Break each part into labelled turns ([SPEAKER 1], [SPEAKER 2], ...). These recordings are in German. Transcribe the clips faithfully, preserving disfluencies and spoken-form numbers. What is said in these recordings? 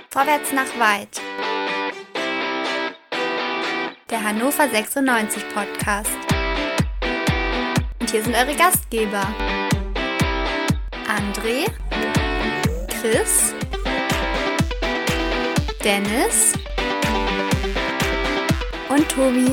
[SPEAKER 1] Vorwärts nach weit. Der Hannover sechsundneunzig Podcast. Und hier sind eure Gastgeber. André, Chris, Dennis und Tobi.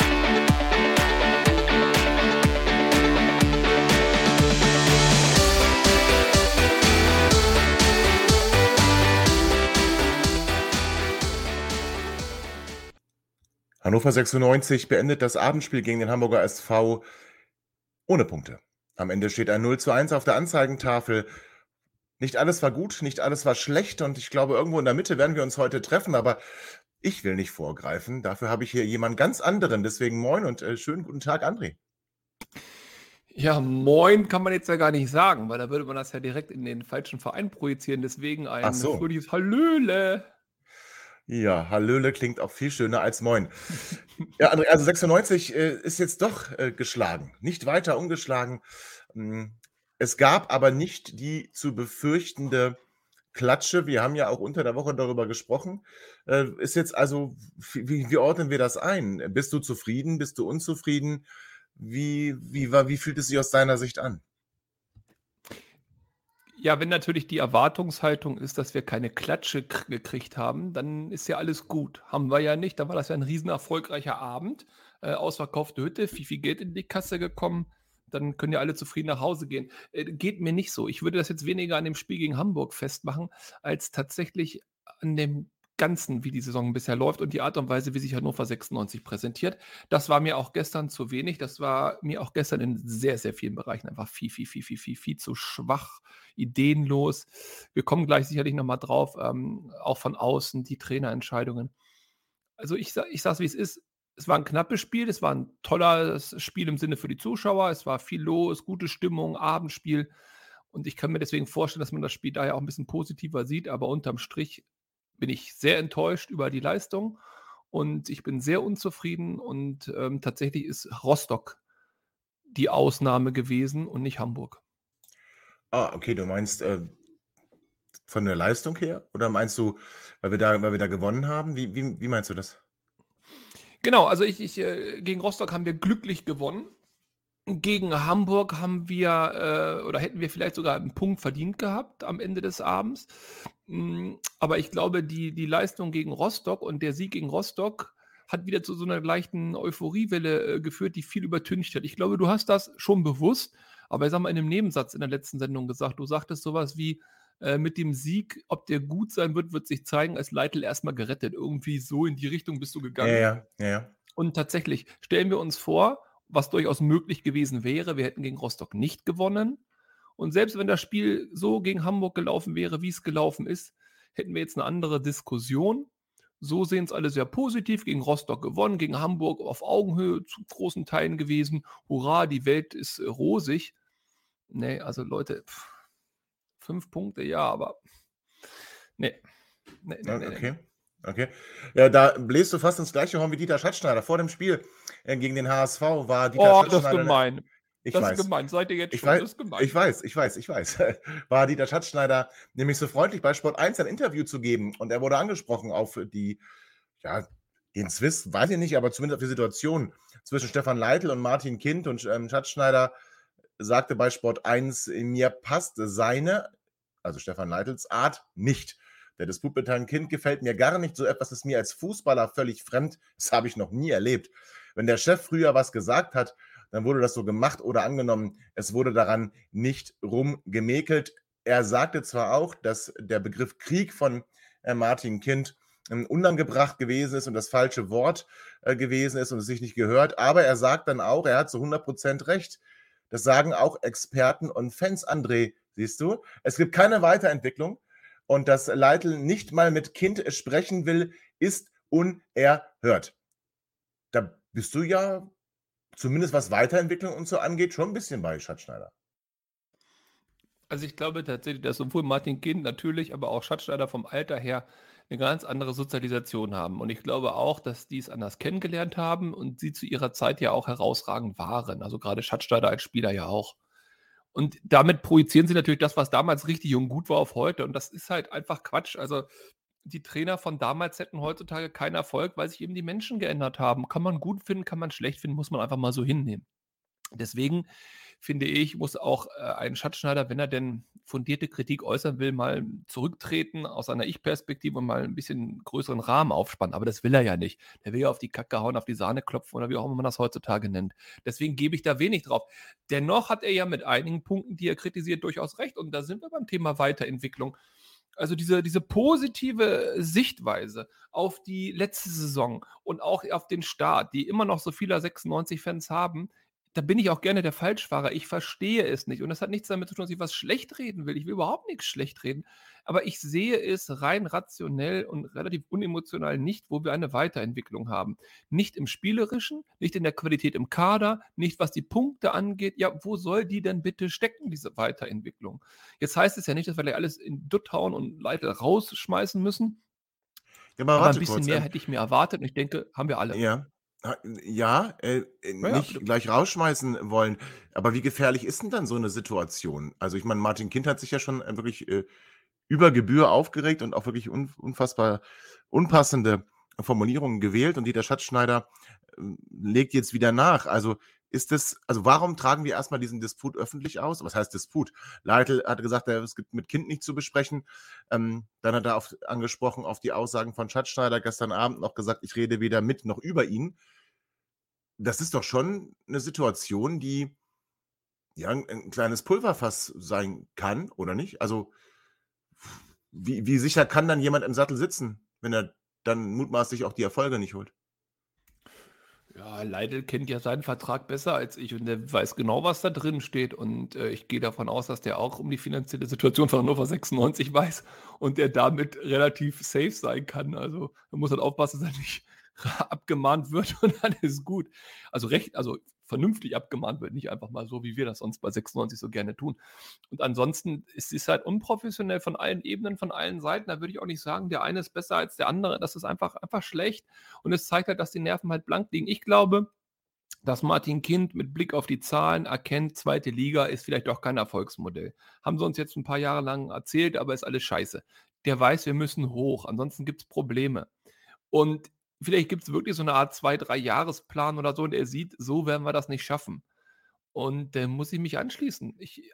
[SPEAKER 2] Hannover sechsundneunzig beendet das Abendspiel gegen den Hamburger S V ohne Punkte. Am Ende steht ein null zu eins auf der Anzeigentafel. Nicht alles war gut, nicht alles war schlecht und ich glaube, irgendwo in der Mitte werden wir uns heute treffen, aber ich will nicht vorgreifen. Dafür habe ich hier jemanden ganz anderen. Deswegen moin und äh, schönen guten Tag, André.
[SPEAKER 3] Ja, moin kann man jetzt ja gar nicht sagen, weil da würde man das ja direkt in den falschen Verein projizieren. Deswegen ein
[SPEAKER 2] Ach so.
[SPEAKER 3] fröhliches Hallöle.
[SPEAKER 2] Ja, Hallöle klingt auch viel schöner als moin. Ja, André, also sechsundneunzig äh, ist jetzt doch äh, geschlagen. Nicht weiter ungeschlagen. Mm, Es gab aber nicht die zu befürchtende Klatsche. Wir haben ja auch unter der Woche darüber gesprochen. Äh, ist jetzt also, wie, wie ordnen wir das ein? Bist du zufrieden? Bist du unzufrieden? Wie, wie, war, wie fühlt es sich aus deiner Sicht an?
[SPEAKER 3] Ja, wenn natürlich die Erwartungshaltung ist, dass wir keine Klatsche k- gekriegt haben, dann ist ja alles gut. Haben wir ja nicht. Dann war das ja ein riesen erfolgreicher Abend. Äh, ausverkaufte Hütte, viel, viel Geld in die Kasse gekommen. Dann können ja alle zufrieden nach Hause gehen. Äh, geht mir nicht so. Ich würde das jetzt weniger an dem Spiel gegen Hamburg festmachen, als tatsächlich an dem Ganzen, wie die Saison bisher läuft und die Art und Weise, wie sich Hannover sechsundneunzig präsentiert. Das war mir auch gestern zu wenig. Das war mir auch gestern in sehr, sehr vielen Bereichen einfach viel, viel, viel, viel, viel, viel zu schwach, ideenlos. Wir kommen gleich sicherlich nochmal drauf, ähm, auch von außen, die Trainerentscheidungen. Also ich, sa- ich sage es, wie es ist. Es war ein knappes Spiel, es war ein tolles Spiel im Sinne für die Zuschauer, es war viel los, gute Stimmung, Abendspiel. Und ich kann mir deswegen vorstellen, dass man das Spiel daher auch ein bisschen positiver sieht, aber unterm Strich bin ich sehr enttäuscht über die Leistung und ich bin sehr unzufrieden und ähm, tatsächlich ist Rostock die Ausnahme gewesen und nicht Hamburg.
[SPEAKER 2] Ah, okay, du meinst äh, von der Leistung her? Oder meinst du, weil wir da, weil wir da gewonnen haben? Wie, wie, wie meinst du das?
[SPEAKER 3] Genau, also ich, ich äh, gegen Rostock haben wir glücklich gewonnen. Gegen Hamburg haben wir äh, oder hätten wir vielleicht sogar einen Punkt verdient gehabt am Ende des Abends. Mm, Aber ich glaube, die, die Leistung gegen Rostock und der Sieg gegen Rostock hat wieder zu so einer leichten Euphoriewelle äh, geführt, die viel übertüncht hat. Ich glaube, du hast das schon bewusst, aber ich sag mal in einem Nebensatz in der letzten Sendung gesagt, du sagtest sowas wie, äh, mit dem Sieg, ob der gut sein wird, wird sich zeigen, als Leitl erstmal gerettet. Irgendwie so in die Richtung bist du
[SPEAKER 2] Ja,
[SPEAKER 3] gegangen.
[SPEAKER 2] ja, ja, ja.
[SPEAKER 3] Und tatsächlich stellen wir uns vor, was durchaus möglich gewesen wäre, wir hätten gegen Rostock nicht gewonnen. Und selbst wenn das Spiel so gegen Hamburg gelaufen wäre, wie es gelaufen ist, hätten wir jetzt eine andere Diskussion. So sehen es alle sehr positiv. Gegen Rostock gewonnen, gegen Hamburg auf Augenhöhe zu großen Teilen gewesen. Hurra, die Welt ist äh, rosig. Nee, also Leute, pff, fünf Punkte, ja, aber nee. Nee, nee,
[SPEAKER 2] Ja,
[SPEAKER 3] nee, nee.
[SPEAKER 2] Okay, okay. Ja, da bläst du fast ins gleiche Horn wie Dieter Schatzschneider. Vor dem Spiel äh, gegen den H S V war Dieter
[SPEAKER 3] Oh, das ist
[SPEAKER 2] Schatzschneider.
[SPEAKER 3] gemein.
[SPEAKER 2] Ich
[SPEAKER 3] Das ist
[SPEAKER 2] weiß,
[SPEAKER 3] gemein. Seid ihr jetzt
[SPEAKER 2] ich
[SPEAKER 3] schon? Das
[SPEAKER 2] weiß,
[SPEAKER 3] ist gemein.
[SPEAKER 2] ich weiß, ich weiß, ich weiß. War Dieter Schatzschneider nämlich so freundlich, bei Sport eins ein Interview zu geben und er wurde angesprochen auf die, ja, den Zwist, weiß ich nicht, aber zumindest auf die Situation zwischen Stefan Leitl und Martin Kind und ähm, Schatzschneider sagte bei Sport eins, mir passt seine, also Stefan Leitls Art nicht. Der Disput mit Herrn Kind gefällt mir gar nicht. So etwas ist mir als Fußballer völlig fremd. Das habe ich noch nie erlebt. Wenn der Chef früher was gesagt hat, dann wurde das so gemacht oder angenommen. Es wurde daran nicht rumgemäkelt. Er sagte zwar auch, dass der Begriff Krieg von äh, Martin Kind ähm, unangebracht gewesen ist und das falsche Wort äh, gewesen ist und es sich nicht gehört, aber er sagt dann auch, er hat zu hundert Prozent recht. Das sagen auch Experten und Fans, André, siehst du? Es gibt keine Weiterentwicklung und dass Leitl nicht mal mit Kind sprechen will, ist unerhört. Da bist du ja, zumindest was Weiterentwicklung und so angeht, schon ein bisschen bei Schatzschneider.
[SPEAKER 3] Also ich glaube tatsächlich, dass sowohl Martin Kind natürlich, aber auch Schatzschneider vom Alter her eine ganz andere Sozialisation haben. Und ich glaube auch, dass die es anders kennengelernt haben und sie zu ihrer Zeit ja auch herausragend waren. Also gerade Schatzschneider als Spieler ja auch. Und damit projizieren sie natürlich das, was damals richtig und gut war, auf heute. Und das ist halt einfach Quatsch. Also die Trainer von damals hätten heutzutage keinen Erfolg, weil sich eben die Menschen geändert haben. Kann man gut finden, kann man schlecht finden, muss man einfach mal so hinnehmen. Deswegen finde ich, muss auch äh, ein Schatzschneider, wenn er denn fundierte Kritik äußern will, mal zurücktreten aus seiner Ich-Perspektive und mal ein bisschen größeren Rahmen aufspannen. Aber das will er ja nicht. Der will ja auf die Kacke hauen, auf die Sahne klopfen oder wie auch immer man das heutzutage nennt. Deswegen gebe ich da wenig drauf. Dennoch hat er ja mit einigen Punkten, die er kritisiert, durchaus recht. Und da sind wir beim Thema Weiterentwicklung. Also diese, diese positive Sichtweise auf die letzte Saison und auch auf den Start, die immer noch so viele sechsundneunzig-Fans haben, da bin ich auch gerne der Falschfahrer. Ich verstehe es nicht. Und das hat nichts damit zu tun, dass ich was schlecht reden will. Ich will überhaupt nichts schlecht reden. Aber ich sehe es rein rationell und relativ unemotional nicht, wo wir eine Weiterentwicklung haben. Nicht im Spielerischen, nicht in der Qualität im Kader, nicht was die Punkte angeht. Ja, wo soll die denn bitte stecken, diese Weiterentwicklung? Jetzt heißt es ja nicht, dass wir gleich alles in Dutt hauen und Leitl rausschmeißen müssen.
[SPEAKER 2] Ja, aber
[SPEAKER 3] Aber ein
[SPEAKER 2] warte
[SPEAKER 3] bisschen
[SPEAKER 2] kurz.
[SPEAKER 3] mehr
[SPEAKER 2] Ähm,
[SPEAKER 3] hätte ich mir erwartet und ich denke, haben wir alle.
[SPEAKER 2] ja, ha- ja, äh, äh,
[SPEAKER 3] Ja, ja,
[SPEAKER 2] nicht
[SPEAKER 3] bitte.
[SPEAKER 2] gleich rausschmeißen wollen. Aber wie gefährlich ist denn dann so eine Situation? Also ich meine, Martin Kind hat sich ja schon äh, wirklich äh, über Gebühr aufgeregt und auch wirklich un unfassbar unpassende Formulierungen gewählt und Dieter Schatzschneider ähm, legt jetzt wieder nach. Also ist das, also warum tragen wir erstmal diesen Disput öffentlich aus? Was heißt Disput? Leitl hat gesagt, er- es gibt mit Kind nicht zu besprechen. Ähm, dann hat er auf, angesprochen auf die Aussagen von Schatzschneider gestern Abend noch gesagt, ich rede weder mit noch über ihn. Das ist doch schon eine Situation, die ja ein, ein kleines Pulverfass sein kann, oder nicht? Also wie, wie sicher kann dann jemand im Sattel sitzen, wenn er dann mutmaßlich auch die Erfolge nicht holt?
[SPEAKER 3] Ja, Leitl kennt ja seinen Vertrag besser als ich und der weiß genau, was da drin steht. Und äh, ich gehe davon aus, dass der auch um die finanzielle Situation von Hannover sechsundneunzig weiß und der damit relativ safe sein kann. Also man muss halt aufpassen, dass er nicht abgemahnt wird und dann ist gut. Also recht, also vernünftig abgemahnt wird, nicht einfach mal so, wie wir das sonst bei sechsundneunzig so gerne tun. Und ansonsten ist es halt unprofessionell von allen Ebenen, von allen Seiten. Da würde ich auch nicht sagen, der eine ist besser als der andere. Das ist einfach, einfach schlecht. Und es zeigt halt, dass die Nerven halt blank liegen. Ich glaube, dass Martin Kind mit Blick auf die Zahlen erkennt, zweite Liga ist vielleicht auch kein Erfolgsmodell. Haben sie uns jetzt ein paar Jahre lang erzählt, aber ist alles scheiße. Der weiß, wir müssen hoch, ansonsten gibt es Probleme. Und vielleicht gibt es wirklich so eine Art zwei-, drei-Jahresplan oder so und er sieht, so werden wir das nicht schaffen. Und dann muss ich mich anschließen. Ich,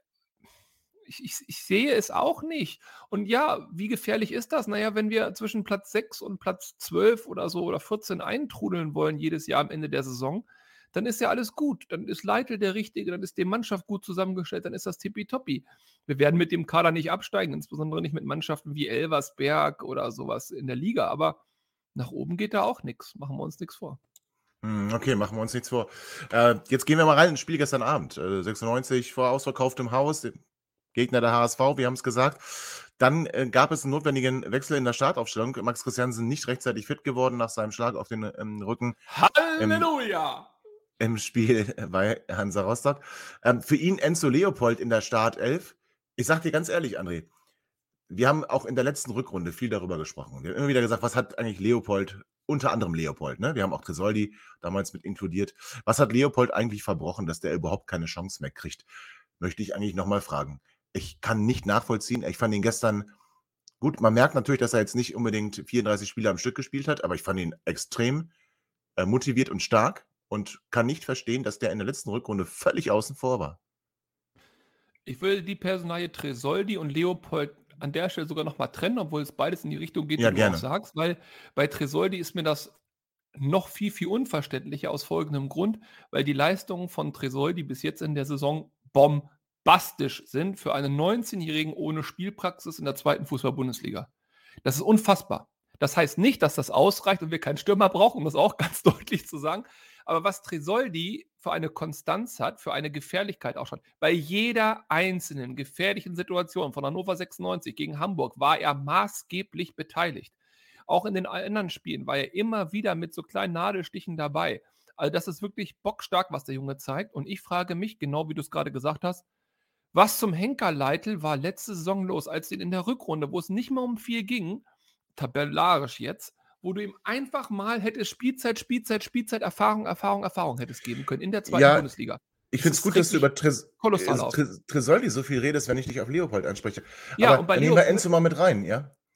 [SPEAKER 3] ich, ich, ich sehe es auch nicht. Und ja, wie gefährlich ist das? Naja, wenn wir zwischen Platz sechs und Platz zwölf oder so oder vierzehn eintrudeln wollen jedes Jahr am Ende der Saison, dann ist ja alles gut. Dann ist Leitl der Richtige, dann ist die Mannschaft gut zusammengestellt, dann ist das tippitoppi. Wir werden mit dem Kader nicht absteigen, insbesondere nicht mit Mannschaften wie Elversberg oder sowas in der Liga. Aber nach oben geht da auch nichts. Machen wir uns nichts vor.
[SPEAKER 2] Hm, Okay, machen wir uns nichts vor. Äh, jetzt gehen wir mal rein ins Spiel gestern Abend. Äh, sechsundneunzig vor ausverkauftem Haus, dem Gegner der H S V, wir haben es gesagt. Dann äh, gab es einen notwendigen Wechsel in der Startaufstellung. Max Christiansen nicht rechtzeitig fit geworden nach seinem Schlag auf den ähm, Rücken im,
[SPEAKER 3] Halleluja!
[SPEAKER 2] im Spiel bei Hansa Rostock. Ähm, für ihn Enzo Leopold in der Startelf. Ich sag dir ganz ehrlich, André, wir haben auch in der letzten Rückrunde viel darüber gesprochen. Wir haben immer wieder gesagt, was hat eigentlich Leopold, unter anderem Leopold, ne? Wir haben auch Tresoldi damals mit inkludiert. Was hat Leopold eigentlich verbrochen, dass der überhaupt keine Chance mehr kriegt? Möchte ich eigentlich nochmal fragen. Ich kann nicht nachvollziehen. Ich fand ihn gestern gut. Man merkt natürlich, dass er jetzt nicht unbedingt vierunddreißig Spiele am Stück gespielt hat, aber ich fand ihn extrem äh, motiviert und stark und kann nicht verstehen, dass der in der letzten Rückrunde völlig außen vor war.
[SPEAKER 3] Ich will die Personalie Tresoldi und Leopold an der Stelle sogar nochmal trennen, obwohl es beides in die Richtung geht,
[SPEAKER 2] Ja,
[SPEAKER 3] die du auch
[SPEAKER 2] gerne.
[SPEAKER 3] sagst, weil bei Tresoldi ist mir das noch viel, viel unverständlicher aus folgendem Grund, weil die Leistungen von Tresoldi bis jetzt in der Saison bombastisch sind für einen neunzehnjährigen ohne Spielpraxis in der zweiten Fußball-Bundesliga. Das ist unfassbar. Das heißt nicht, dass das ausreicht und wir keinen Stürmer brauchen, um das auch ganz deutlich zu sagen. Aber was Tresoldi für eine Konstanz hat, für eine Gefährlichkeit auch schon, bei jeder einzelnen gefährlichen Situation von Hannover sechsundneunzig gegen Hamburg war er maßgeblich beteiligt. Auch in den anderen Spielen war er immer wieder mit so kleinen Nadelstichen dabei. Also das ist wirklich bockstark, was der Junge zeigt. Und ich frage mich, genau wie du es gerade gesagt hast, was zum Henker Leitl war letzte Saison los, als den in der Rückrunde, wo es nicht mehr um viel ging, tabellarisch jetzt, wo du ihm einfach mal hättest Spielzeit, Spielzeit, Spielzeit, Erfahrung, Erfahrung, Erfahrung hättest geben können in der zweiten
[SPEAKER 2] Ja,
[SPEAKER 3] Bundesliga.
[SPEAKER 2] ich
[SPEAKER 3] Das
[SPEAKER 2] finde es
[SPEAKER 3] ist
[SPEAKER 2] gut, dass du
[SPEAKER 3] richtig
[SPEAKER 2] über Tres
[SPEAKER 3] kolossal
[SPEAKER 2] äh,
[SPEAKER 3] aus.
[SPEAKER 2] Tres Tresoldi so viel redest, wenn ich dich auf Leopold anspreche.
[SPEAKER 3] Ja,
[SPEAKER 2] Aber
[SPEAKER 3] und bei
[SPEAKER 2] dann nehmen wir
[SPEAKER 3] Leopold,
[SPEAKER 2] Enzo mal mit rein, ja?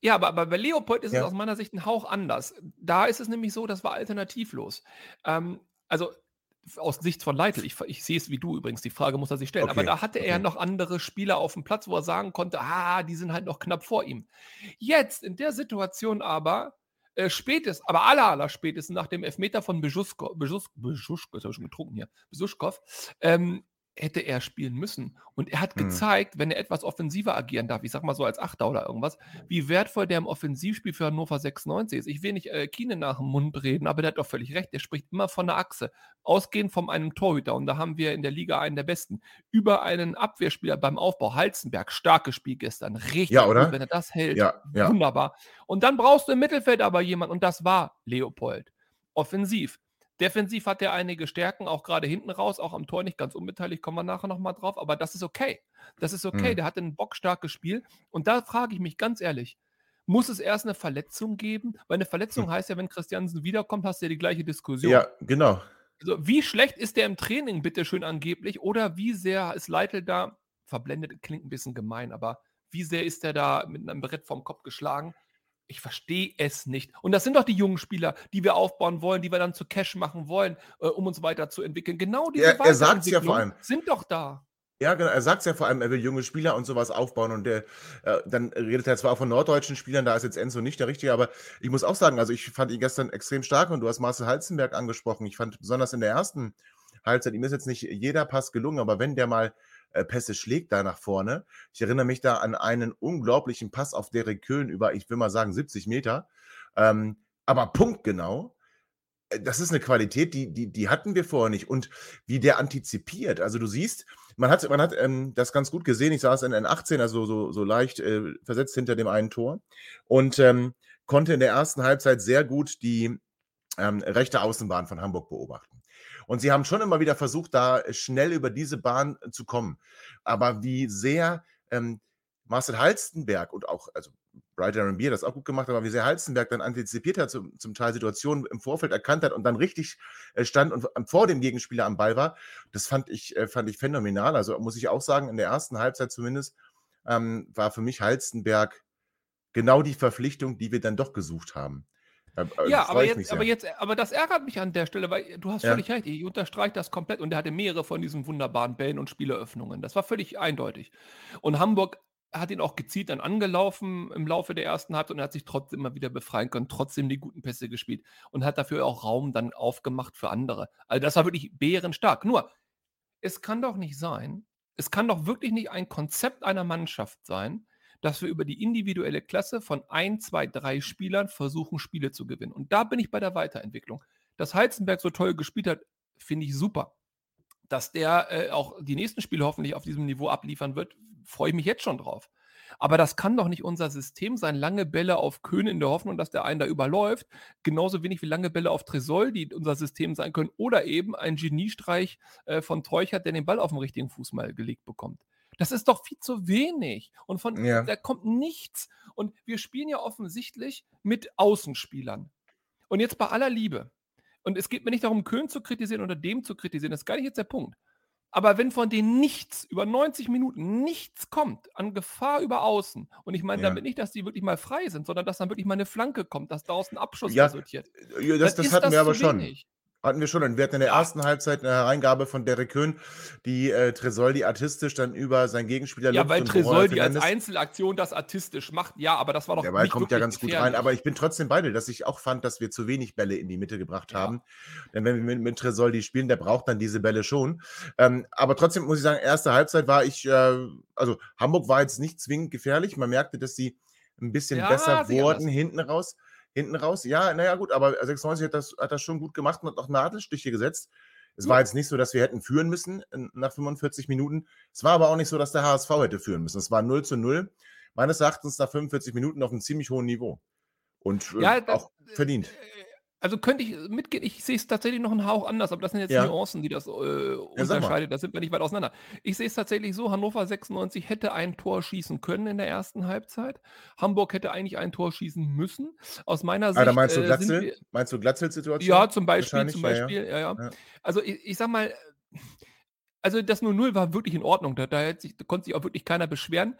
[SPEAKER 3] Ja, aber aber bei Leopold ist es
[SPEAKER 2] Ja.
[SPEAKER 3] aus meiner Sicht 'n Hauch anders. Da ist es nämlich so, das war alternativlos. Ähm, also, f aus Sicht von Leitl, ich f ich sehe es wie du übrigens, die Frage muss er sich stellen, aber
[SPEAKER 2] Okay,
[SPEAKER 3] da hatte er ja
[SPEAKER 2] okay.
[SPEAKER 3] noch andere Spieler aufm Platz, wo er sagen konnte: „Ah, die sind halt noch knapp vor ihm.“ Jetzt in der Situation aber, äh, spätest aber aller, aller spätestens nach dem Elfmeter von Besuschko Beschus Beschuschko, jetzt habe ich schon getrunken hier, Besuschkow, ähm, hätte er spielen müssen. Und er hat
[SPEAKER 2] Mhm.
[SPEAKER 3] gezeigt, wenn er etwas offensiver agieren darf, ich sage mal so als Achter oder irgendwas, wie wertvoll der im Offensivspiel für Hannover sechsundneunzig ist. Ich will nicht, äh, Kiene nach'm Mund reden, aber der hat doch völlig recht. Der spricht immer von 'ner Achse, ausgehend von einem Torhüter und da haben wir in der Liga einen der besten. Über einen Abwehrspieler beim Aufbau, Halstenberg, starkes Spiel gestern,
[SPEAKER 2] Ja,
[SPEAKER 3] richtig gut.
[SPEAKER 2] oder?
[SPEAKER 3] Wenn er das hält,
[SPEAKER 2] Ja, ja.
[SPEAKER 3] wunderbar. Und dann brauchst du im Mittelfeld aber jemanden und das war Leopold. Offensiv. Defensiv hat er einige Stärken, auch grade hinten raus, auch am Tor nicht ganz unbeteiligt, kommen wir nachher noch mal drauf, aber das ist okay. Das ist okay.
[SPEAKER 2] Mhm.
[SPEAKER 3] Der hatte 'n bockstarkes Spiel und da frage ich mich ganz ehrlich, muss es erst 'ne Verletzung geben? Weil 'ne
[SPEAKER 2] Hm.
[SPEAKER 3] Verletzung heißt ja, wenn Christiansen wiederkommt, hast du ja die gleiche Diskussion.
[SPEAKER 2] Ja, genau.
[SPEAKER 3] Also, wie schlecht ist der im Training bitteschön angeblich oder wie sehr ist Leitl da verblendet klingt 'n bisschen gemein, aber wie sehr ist der da mit 'nem Brett vorm Kopf geschlagen? Ich verstehe es nicht. Und das sind doch die jungen Spieler, die wir aufbauen wollen, die wir dann zu Cash machen wollen, äh, um uns weiterzuentwickeln. Genau diese
[SPEAKER 2] Er er sagt's ja vor
[SPEAKER 3] Weiterentwicklungen
[SPEAKER 2] allem.
[SPEAKER 3] sind doch da.
[SPEAKER 2] Ja, genau. Er sagt's ja vor allem, er will junge Spieler und so was aufbauen und der äh, dann redet er zwar auch von norddeutschen Spielern, da ist jetzt Enzo nicht der Richtige, aber ich muss auch sagen, also, ich fand ihn gestern extrem stark und du hast Marcel Halstenberg angesprochen. Ich fand besonders in der ersten Halbzeit, ihm ist jetzt nicht jeder Pass gelungen, aber wenn der mal, äh, Pässe schlägt da nach vorne ich erinnere mich da an einen unglaublichen Pass auf Derrick Köhn über, ich will mal sagen, siebzig Meter, ähm, aber punktgenau. Äh, das ist 'ne Qualität, die die die hatten wir vorher nicht und wie der antizipiert. Also, du siehst, man hat man hat, ähm, das ganz gut gesehen. Ich saß in N achtzehn, also, so so leicht, äh, versetzt hinter dem einen Tor und, ähm, konnte in der ersten Halbzeit sehr gut die, ähm, rechte Außenbahn von Hamburg beobachten. Und sie haben schon immer wieder versucht, da schnell über diese Bahn zu kommen. Aber wie sehr, ähm, Marcel Halstenberg und auch also, Bright Aaronbier hat das auch gut gemacht, aber wie sehr Halstenberg dann antizipiert hat, zum zum Teil Situationen im Vorfeld erkannt hat und dann richtig, äh, stand und v vor dem Gegenspieler am Ball war, das fand ich äh, fand ich phänomenal. Also, muss ich auch sagen, in der ersten Halbzeit zumindest, ähm, war für mich Halstenberg genau die Verpflichtung, die wir dann doch gesucht haben. Da äh,
[SPEAKER 3] Ja, aber
[SPEAKER 2] freue ich mich
[SPEAKER 3] jetzt aber
[SPEAKER 2] sehr.
[SPEAKER 3] jetzt aber das ärgert mich an der Stelle, weil du hast
[SPEAKER 2] Ja.
[SPEAKER 3] völlig recht, ich unterstreiche das komplett und er hatte mehrere von diesen wunderbaren Bällen und Spieleröffnungen. Das war völlig eindeutig. Und Hamburg hat ihn auch gezielt dann angelaufen im Laufe der ersten Halbzeit und er hat sich trotzdem immer wieder befreien können, trotzdem die guten Pässe gespielt und hat dafür auch Raum dann aufgemacht für andere. Also, das war wirklich bärenstark. Nur, es kann doch nicht sein es kann doch wirklich nicht ein Konzept einer Mannschaft sein, dass wir über die individuelle Klasse von ein, zwei, drei Spielern versuchen, Spiele zu gewinnen. Und da bin ich bei der Weiterentwicklung. Dass Halstenberg so toll gespielt hat, finde ich super. Dass der, äh, auch die nächsten Spiele hoffentlich auf diesem Niveau abliefern wird, freue ich mich jetzt schon drauf. Aber das kann doch nicht unser System sein, lange Bälle auf Köhn in der Hoffnung, dass der einen da überläuft, genauso wenig wie lange Bälle auf Tresoldi unser System sein können oder eben ein Geniestreich, äh, von Teuchert, der den Ball aufm richtigen Fuß mal gelegt bekommt. Das ist doch viel zu wenig und von
[SPEAKER 2] Ja.
[SPEAKER 3] da kommt nichts. Und wir spielen ja offensichtlich mit Außenspielern. Und jetzt bei aller Liebe und es geht mir nicht darum, Köhn zu kritisieren oder dem zu kritisieren, das ist gar nicht jetzt der Punkt. Aber wenn von denen nichts über neunzig Minuten nichts kommt an Gefahr über außen und ich meine
[SPEAKER 2] Ja.
[SPEAKER 3] damit nicht, dass die wirklich mal frei sind, sondern dass dann wirklich mal 'ne Flanke kommt, dass daraus 'n Abschluss
[SPEAKER 2] Ja,
[SPEAKER 3] resultiert,
[SPEAKER 2] äh,
[SPEAKER 3] dann
[SPEAKER 2] das das
[SPEAKER 3] ist
[SPEAKER 2] hatten wir
[SPEAKER 3] das
[SPEAKER 2] aber
[SPEAKER 3] zu
[SPEAKER 2] schon.
[SPEAKER 3] wenig.
[SPEAKER 2] Hatten wir schon und wir hatten in der
[SPEAKER 3] Ja.
[SPEAKER 2] ersten Halbzeit 'ne Hereingabe von Derrick Köhn, die, äh, Tresoldi artistisch dann über seinen Gegenspieler
[SPEAKER 3] Ja,
[SPEAKER 2] lupft
[SPEAKER 3] weil
[SPEAKER 2] und wo Royal
[SPEAKER 3] Tresoldi als
[SPEAKER 2] Fernandes
[SPEAKER 3] Einzelaktion das artistisch macht, ja, aber das war
[SPEAKER 2] Der
[SPEAKER 3] doch
[SPEAKER 2] Ball
[SPEAKER 3] nicht
[SPEAKER 2] kommt ja
[SPEAKER 3] wirklich
[SPEAKER 2] ganz gut rein, aber
[SPEAKER 3] gefährlich.
[SPEAKER 2] ich bin trotzdem bei dir, dass ich auch fand, dass wir zu wenig Bälle in die Mitte gebracht
[SPEAKER 3] Ja.
[SPEAKER 2] haben. Denn wenn wir mit mit Tresoldi spielen, der braucht dann diese Bälle schon. Ähm, aber trotzdem muss ich sagen, erste Halbzeit war ich, äh also, Hamburg war jetzt nicht zwingend gefährlich. Man merkte, dass sie 'n bisschen
[SPEAKER 3] Ja,
[SPEAKER 2] besser
[SPEAKER 3] sehe ich
[SPEAKER 2] wurden
[SPEAKER 3] anders.
[SPEAKER 2] hinten raus hinten raus. Ja, na ja, gut, aber sechsundneunzig hat das hat das schon gut gemacht und hat auch Nadelstiche gesetzt. Es war
[SPEAKER 3] Ja.
[SPEAKER 2] jetzt nicht so, dass wir hätten führen müssen n nach fünfundvierzig Minuten. Es war aber auch nicht so, dass der HSV hätte führen müssen. Es war null zu null, meines Erachtens nach fünfundvierzig Minuten auf 'nem ziemlich hohen Niveau und, äh,
[SPEAKER 3] Ja, da äh,
[SPEAKER 2] auch verdient.
[SPEAKER 3] also, könnte ich mitgehen. Ich sehe es tatsächlich noch 'n Hauch anders, aber das sind jetzt
[SPEAKER 2] Ja.
[SPEAKER 3] Nuancen, die das, äh,
[SPEAKER 2] Ja, sag mal.
[SPEAKER 3] unterscheidet. Da sind wir nicht weit auseinander. Ich sehe es tatsächlich so, Hannover sechsundneunzig hätte ein Tor schießen können in der ersten Halbzeit. Hamburg hätte eigentlich ein Tor schießen müssen. Aus meiner
[SPEAKER 2] Ah, da
[SPEAKER 3] Sicht,
[SPEAKER 2] meinst du
[SPEAKER 3] äh, sind
[SPEAKER 2] Glatzel?
[SPEAKER 3] wir
[SPEAKER 2] Meinst du Glatzels Situation
[SPEAKER 3] Ja, zum Beispiel
[SPEAKER 2] wahrscheinlich?
[SPEAKER 3] zum
[SPEAKER 2] Ja, ja.
[SPEAKER 3] Beispiel, ja, ja.
[SPEAKER 2] Ja.
[SPEAKER 3] Also, i ich sage mal, also, das null null war wirklich in Ordnung. Da da hätte sich da konnte sich auch wirklich keiner beschweren.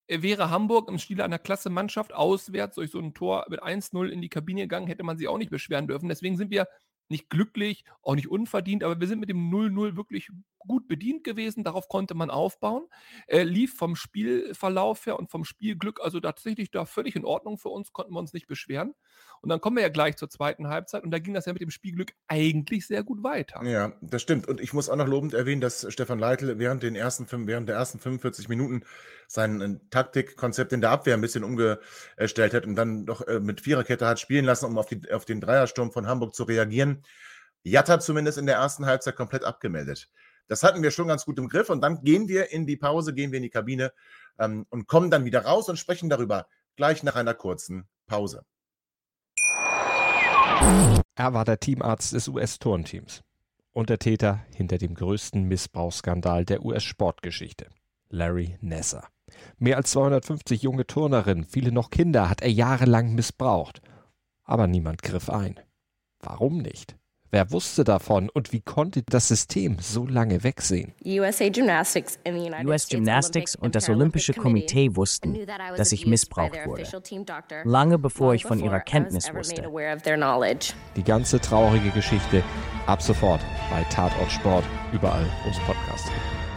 [SPEAKER 3] äh, wäre Hamburg im Stile einer Klasse-Mannschaft auswärts durch so ein Tor mit eins null in die Kabine gegangen, hätte man sich auch nicht beschweren dürfen. Deswegen sind wir nicht glücklich, auch nicht unverdient, aber wir sind mit dem null null wirklich gut bedient gewesen. Darauf konnte man aufbauen. Äh, lief vom Spielverlauf her und vom Spielglück also tatsächlich da völlig in Ordnung für uns, konnten wir uns nicht beschweren. Und dann kommen wir ja gleich zur zweiten Halbzeit und da ging das ja mit dem Spielglück eigentlich sehr gut weiter.
[SPEAKER 2] Ja, das stimmt. Und ich muss auch noch lobend erwähnen, dass Stefan Leitl während den ersten fünf während der ersten fünfundvierzig Minuten sein, äh, Taktikkonzept in der Abwehr ein bisschen umgestellt hat und dann doch, äh, mit Viererkette hat spielen lassen, um auf die auf den Dreiersturm von Hamburg zu reagieren. Jatta zumindest in der ersten Halbzeit komplett abgemeldet. Das hatten wir schon ganz gut im Griff und dann gehen wir in die Pause, gehen wir in die Kabine, ähm, und kommen dann wieder raus und sprechen darüber, gleich nach einer kurzen Pause.
[SPEAKER 4] Er war der Teamarzt des U S-Turnteams und der Täter hinter dem größten Missbrauchsskandal der U S-Sportgeschichte, Larry Nassar. Mehr als zweihundertfünfzig junge Turnerinnen, viele noch Kinder, hat er jahrelang missbraucht. Aber niemand griff ein. Warum nicht? Wer wusste davon und wie konnte das System so lange wegsehen?
[SPEAKER 5] U S Gymnastics und das Olympische Komitee wussten, dass ich missbraucht wurde, lange bevor ich von ihrer Kenntnis wusste.
[SPEAKER 4] Die ganze traurige Geschichte ab sofort bei Tatort Sport, überall, wo es Podcasts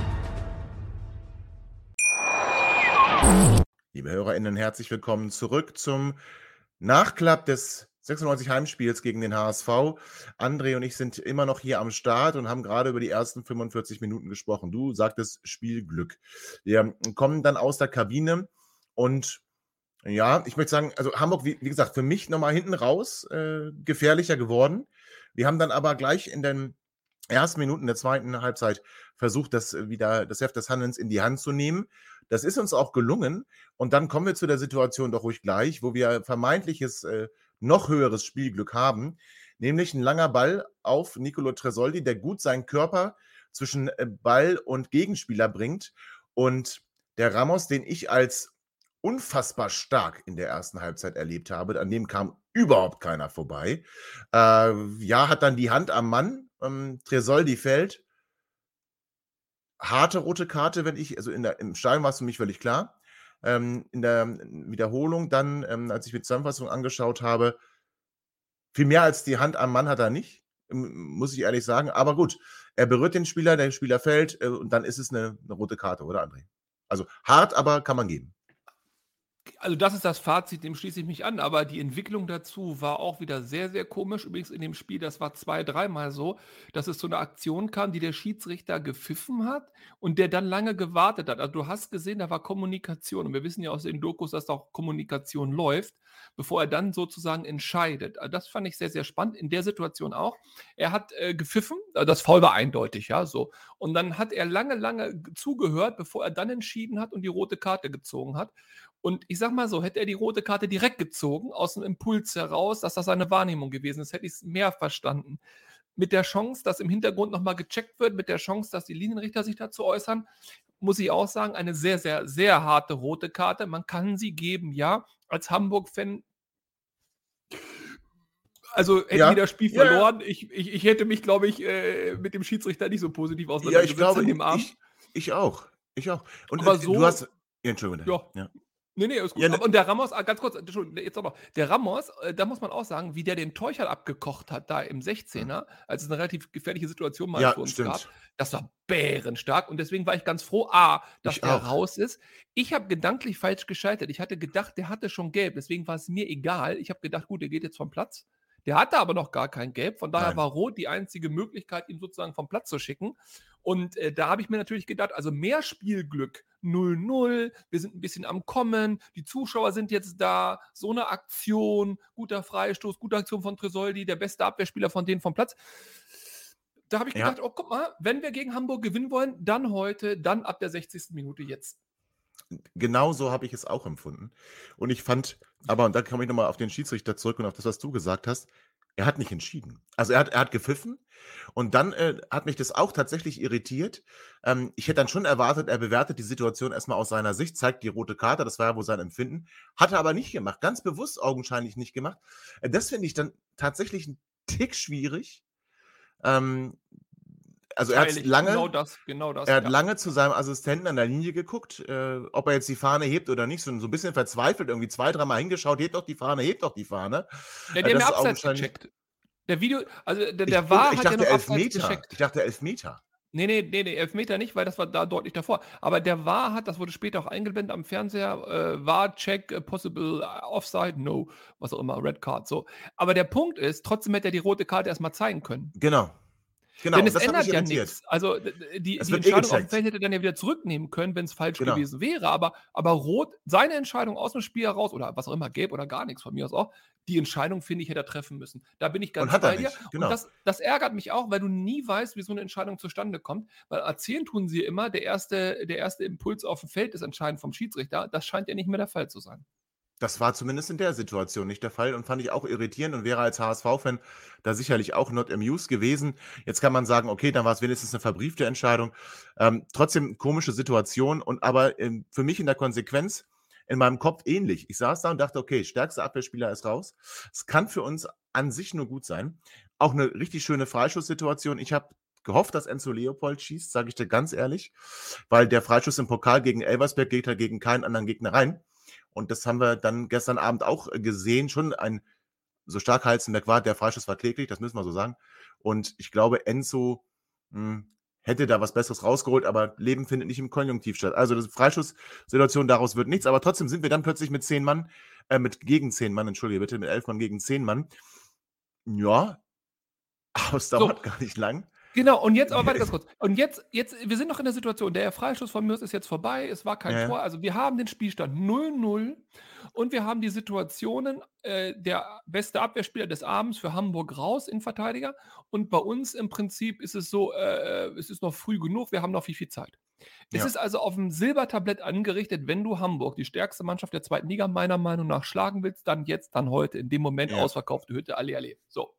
[SPEAKER 4] gibt.
[SPEAKER 2] Liebe HörerInnen, herzlich willkommen zurück zum Nachklapp des sechsundneunzig Heimspiels gegen den H S V. André und ich sind immer noch hier am Start und haben gerade über die ersten fünfundvierzig Minuten gesprochen. Du sagtest Spielglück. Wir kommen dann aus der Kabine und ja, ich möchte sagen, also Hamburg, wie, wie gesagt, für mich nochmal hinten raus äh, gefährlicher geworden. Wir haben dann aber gleich in den ersten Minuten der zweiten Halbzeit versucht, das wieder das Heft des Handelns in die Hand zu nehmen. Das ist uns auch gelungen. Und dann kommen wir zu der Situation doch ruhig gleich, wo wir vermeintliches äh, noch höheres Spielglück haben, nämlich ein langer Ball auf Nicolo Tresoldi, der gut seinen Körper zwischen äh, Ball und Gegenspieler bringt. Und der Ramos, den ich als unfassbar stark in der ersten Halbzeit erlebt habe, an dem kam überhaupt keiner vorbei. Äh, ja, hat dann die Hand am Mann, ähm, Tresoldi fällt. Harte rote Karte, wenn ich, also in der, im Stadion war es für mich völlig klar. Ähm, in der Wiederholung dann, ähm, als ich mir die Zusammenfassung angeschaut habe, viel mehr als die Hand am Mann hat er nicht, ähm, muss ich ehrlich sagen. Aber gut, er berührt den Spieler, der Spieler fällt äh, und dann ist es eine, eine rote Karte, oder André? Also hart, aber kann man geben.
[SPEAKER 3] Also das ist das Fazit, dem schließe ich mich an, aber die Entwicklung dazu war auch wieder sehr, sehr komisch. Übrigens in dem Spiel, das war zwei, dreimal so, dass es zu einer Aktion kam, die der Schiedsrichter gepfiffen hat und der dann lange gewartet hat. Also du hast gesehen, da war Kommunikation und wir wissen ja aus den Dokus, dass da auch Kommunikation läuft, bevor er dann sozusagen entscheidet. Also das fand ich sehr, sehr spannend, in der Situation auch. Er hat äh, gepfiffen, also das Foul war eindeutig, ja, so. Und dann hat er lange, lange zugehört, bevor er dann entschieden hat und die rote Karte gezogen hat. Und ich sag mal so, hätte er die rote Karte direkt gezogen, aus dem Impuls heraus, dass das seine Wahrnehmung gewesen ist, hätte ich es mehr verstanden. Mit der Chance, dass im Hintergrund nochmal gecheckt wird, mit der Chance, dass die Linienrichter sich dazu äußern, muss ich auch sagen, eine sehr, sehr, sehr harte rote Karte. Man kann sie geben, ja. Als Hamburg-Fan, also hätten
[SPEAKER 2] Ja.
[SPEAKER 3] die das Spiel
[SPEAKER 2] Ja, ja.
[SPEAKER 3] verloren. Ich, ich, ich hätte mich, glaube ich, äh, mit dem Schiedsrichter nicht so positiv
[SPEAKER 2] Ja,
[SPEAKER 3] auseinandergesetzt
[SPEAKER 2] ich glaube,
[SPEAKER 3] an dem Abend.
[SPEAKER 2] ich, ich auch. Ich auch. Und
[SPEAKER 3] Aber
[SPEAKER 2] äh,
[SPEAKER 3] so-
[SPEAKER 2] du hast. Ja, Entschuldigung.
[SPEAKER 3] Ja.
[SPEAKER 2] Ja.
[SPEAKER 3] Nee, nee, ist gut.
[SPEAKER 2] Ja, ne-
[SPEAKER 3] Aber, und der Ramos, ah, ganz kurz, Entschuldigung, jetzt noch. Der Ramos, äh, da muss man auch sagen, wie der den Teuchert abgekocht hat, da im sechzehner, als es eine relativ gefährliche Situation mal
[SPEAKER 2] Ja,
[SPEAKER 3] für uns
[SPEAKER 2] stimmt.
[SPEAKER 3] gab. Das war bärenstark und deswegen war ich ganz froh, A, dass
[SPEAKER 2] Ich
[SPEAKER 3] der
[SPEAKER 2] auch.
[SPEAKER 3] raus ist. Ich habe gedanklich falsch geschaltet. Ich hatte gedacht, der hatte schon gelb, deswegen war es mir egal. Ich habe gedacht, gut, der geht jetzt vom Platz. Der hatte aber noch gar kein Gelb, von daher
[SPEAKER 2] Nein.
[SPEAKER 3] war Rot die einzige Möglichkeit, ihn sozusagen vom Platz zu schicken. Und äh, da habe ich mir natürlich gedacht, also mehr Spielglück, null null, wir sind ein bisschen am Kommen, die Zuschauer sind jetzt da, so eine Aktion, guter Freistoß, gute Aktion von Tresoldi, der beste Abwehrspieler von denen vom Platz. Da habe ich
[SPEAKER 2] Ja.
[SPEAKER 3] gedacht, oh, guck mal, wenn wir gegen Hamburg gewinnen wollen, dann heute, dann ab der sechzigsten Minute jetzt.
[SPEAKER 2] Genau so habe ich es auch empfunden. Und ich fand, aber, und da komme ich nochmal auf den Schiedsrichter zurück und auf das, was du gesagt hast, er hat nicht entschieden. Also er hat, er hat gepfiffen und dann äh, hat mich das auch tatsächlich irritiert. Ähm, ich hätte dann schon erwartet, er bewertet die Situation erstmal aus seiner Sicht, zeigt die rote Karte, das war ja wohl sein Empfinden, hat er aber nicht gemacht, ganz bewusst augenscheinlich nicht gemacht. Äh, das finde ich dann tatsächlich ein Tick schwierig. Ähm, also er hat
[SPEAKER 3] Freilich,
[SPEAKER 2] lange,
[SPEAKER 3] genau das, genau das.
[SPEAKER 2] er hat
[SPEAKER 3] Ja.
[SPEAKER 2] lange zu seinem Assistenten an der Linie geguckt, äh, ob er jetzt die Fahne hebt oder nicht. So, so ein bisschen verzweifelt, irgendwie zwei, dreimal hingeschaut, hebt doch die Fahne, hebt doch die Fahne.
[SPEAKER 3] Ja,
[SPEAKER 2] Äh,
[SPEAKER 3] die haben
[SPEAKER 2] das
[SPEAKER 3] ja
[SPEAKER 2] ist
[SPEAKER 3] abseits
[SPEAKER 2] augenscheinlich.
[SPEAKER 3] gecheckt. Der Video, also der,
[SPEAKER 2] Ich,
[SPEAKER 3] der
[SPEAKER 2] und
[SPEAKER 3] war
[SPEAKER 2] ich
[SPEAKER 3] hat ja
[SPEAKER 2] dachte
[SPEAKER 3] noch abseits
[SPEAKER 2] Elfmeter.
[SPEAKER 3] gecheckt.
[SPEAKER 2] Ich dachte Elfmeter.
[SPEAKER 3] Nee, nee, nee, nee, Elfmeter nicht, weil das war da deutlich davor. Aber der V A R hat, das wurde später auch eingeblendet am Fernseher, äh, V A R Check, äh, possible äh, Offside, no, was auch immer, Red Card, so. Aber der Punkt ist, trotzdem hätte er die rote Karte erstmal zeigen können.
[SPEAKER 2] Genau. Genau,
[SPEAKER 3] Denn
[SPEAKER 2] und
[SPEAKER 3] es
[SPEAKER 2] das hat mich
[SPEAKER 3] ändert ja
[SPEAKER 2] irritiert.
[SPEAKER 3] nichts. Also d- d- die,
[SPEAKER 2] Es
[SPEAKER 3] die
[SPEAKER 2] wird eh
[SPEAKER 3] Entscheidung auf dem
[SPEAKER 2] gecheckt.
[SPEAKER 3] Feld hätte er dann ja wieder zurücknehmen können, wenn es falsch
[SPEAKER 2] Genau.
[SPEAKER 3] gewesen wäre. Aber, aber Rot, seine Entscheidung aus dem Spiel heraus oder was auch immer, gelb oder gar nichts von mir aus auch, die Entscheidung, finde ich, hätte er treffen müssen. Da bin ich ganz
[SPEAKER 2] Und hat er
[SPEAKER 3] bei dir.
[SPEAKER 2] nicht, genau.
[SPEAKER 3] Und das, das ärgert mich auch, weil du nie weißt, wie so eine Entscheidung zustande kommt. Weil erzählen tun sie immer, der erste, der erste Impuls auf dem Feld ist entscheidend vom Schiedsrichter. Das scheint ja nicht mehr der Fall zu sein.
[SPEAKER 2] Das war zumindest in der Situation nicht der Fall und fand ich auch irritierend und wäre als H S V-Fan da sicherlich auch not amused gewesen. Jetzt kann man sagen, okay, dann war es wenigstens eine verbriefte Entscheidung. Ähm, trotzdem komische Situation und aber ähm, für mich in der Konsequenz in meinem Kopf ähnlich. Ich saß da und dachte, okay, stärkster Abwehrspieler ist raus. Es kann für uns an sich nur gut sein. Auch eine richtig schöne Freischusssituation. Ich habe gehofft, dass Enzo Leopold schießt, sage ich dir ganz ehrlich, weil der Freischuss im Pokal gegen Elversberg geht da gegen keinen anderen Gegner rein. Und das haben wir dann gestern Abend auch gesehen. Schon ein, so stark Halzenberg war, der Freischuss war kläglich, das müssen wir so sagen. Und ich glaube, Enzo mh, hätte da was Besseres rausgeholt, aber Leben findet nicht im Konjunktiv statt. Also das Freischusssituation, daraus wird nichts. Aber trotzdem sind wir dann plötzlich mit zehn Mann, äh, mit gegen zehn Mann, entschuldige bitte, mit elf Mann gegen zehn Mann. Ja, aber es dauert
[SPEAKER 3] So.
[SPEAKER 2] gar nicht lang.
[SPEAKER 3] Genau, und jetzt, aber warte ganz kurz. Und jetzt, jetzt, wir sind noch in der Situation, der Freistoß von Mürs ist jetzt vorbei, es war kein
[SPEAKER 2] Ja, ja.
[SPEAKER 3] Tor, also wir haben den Spielstand null null und wir haben die Situationen, äh, der beste Abwehrspieler des Abends für Hamburg raus, Innenverteidiger, und bei uns im Prinzip ist es so, äh, es ist noch früh genug, wir haben noch viel, viel Zeit. Es
[SPEAKER 2] Ja.
[SPEAKER 3] ist also auf dem Silbertablett angerichtet, wenn du Hamburg, die stärkste Mannschaft der zweiten Liga, meiner Meinung nach schlagen willst, dann jetzt, dann heute, in dem Moment,
[SPEAKER 2] Ja.
[SPEAKER 3] ausverkaufte Hütte, alle, alle. So.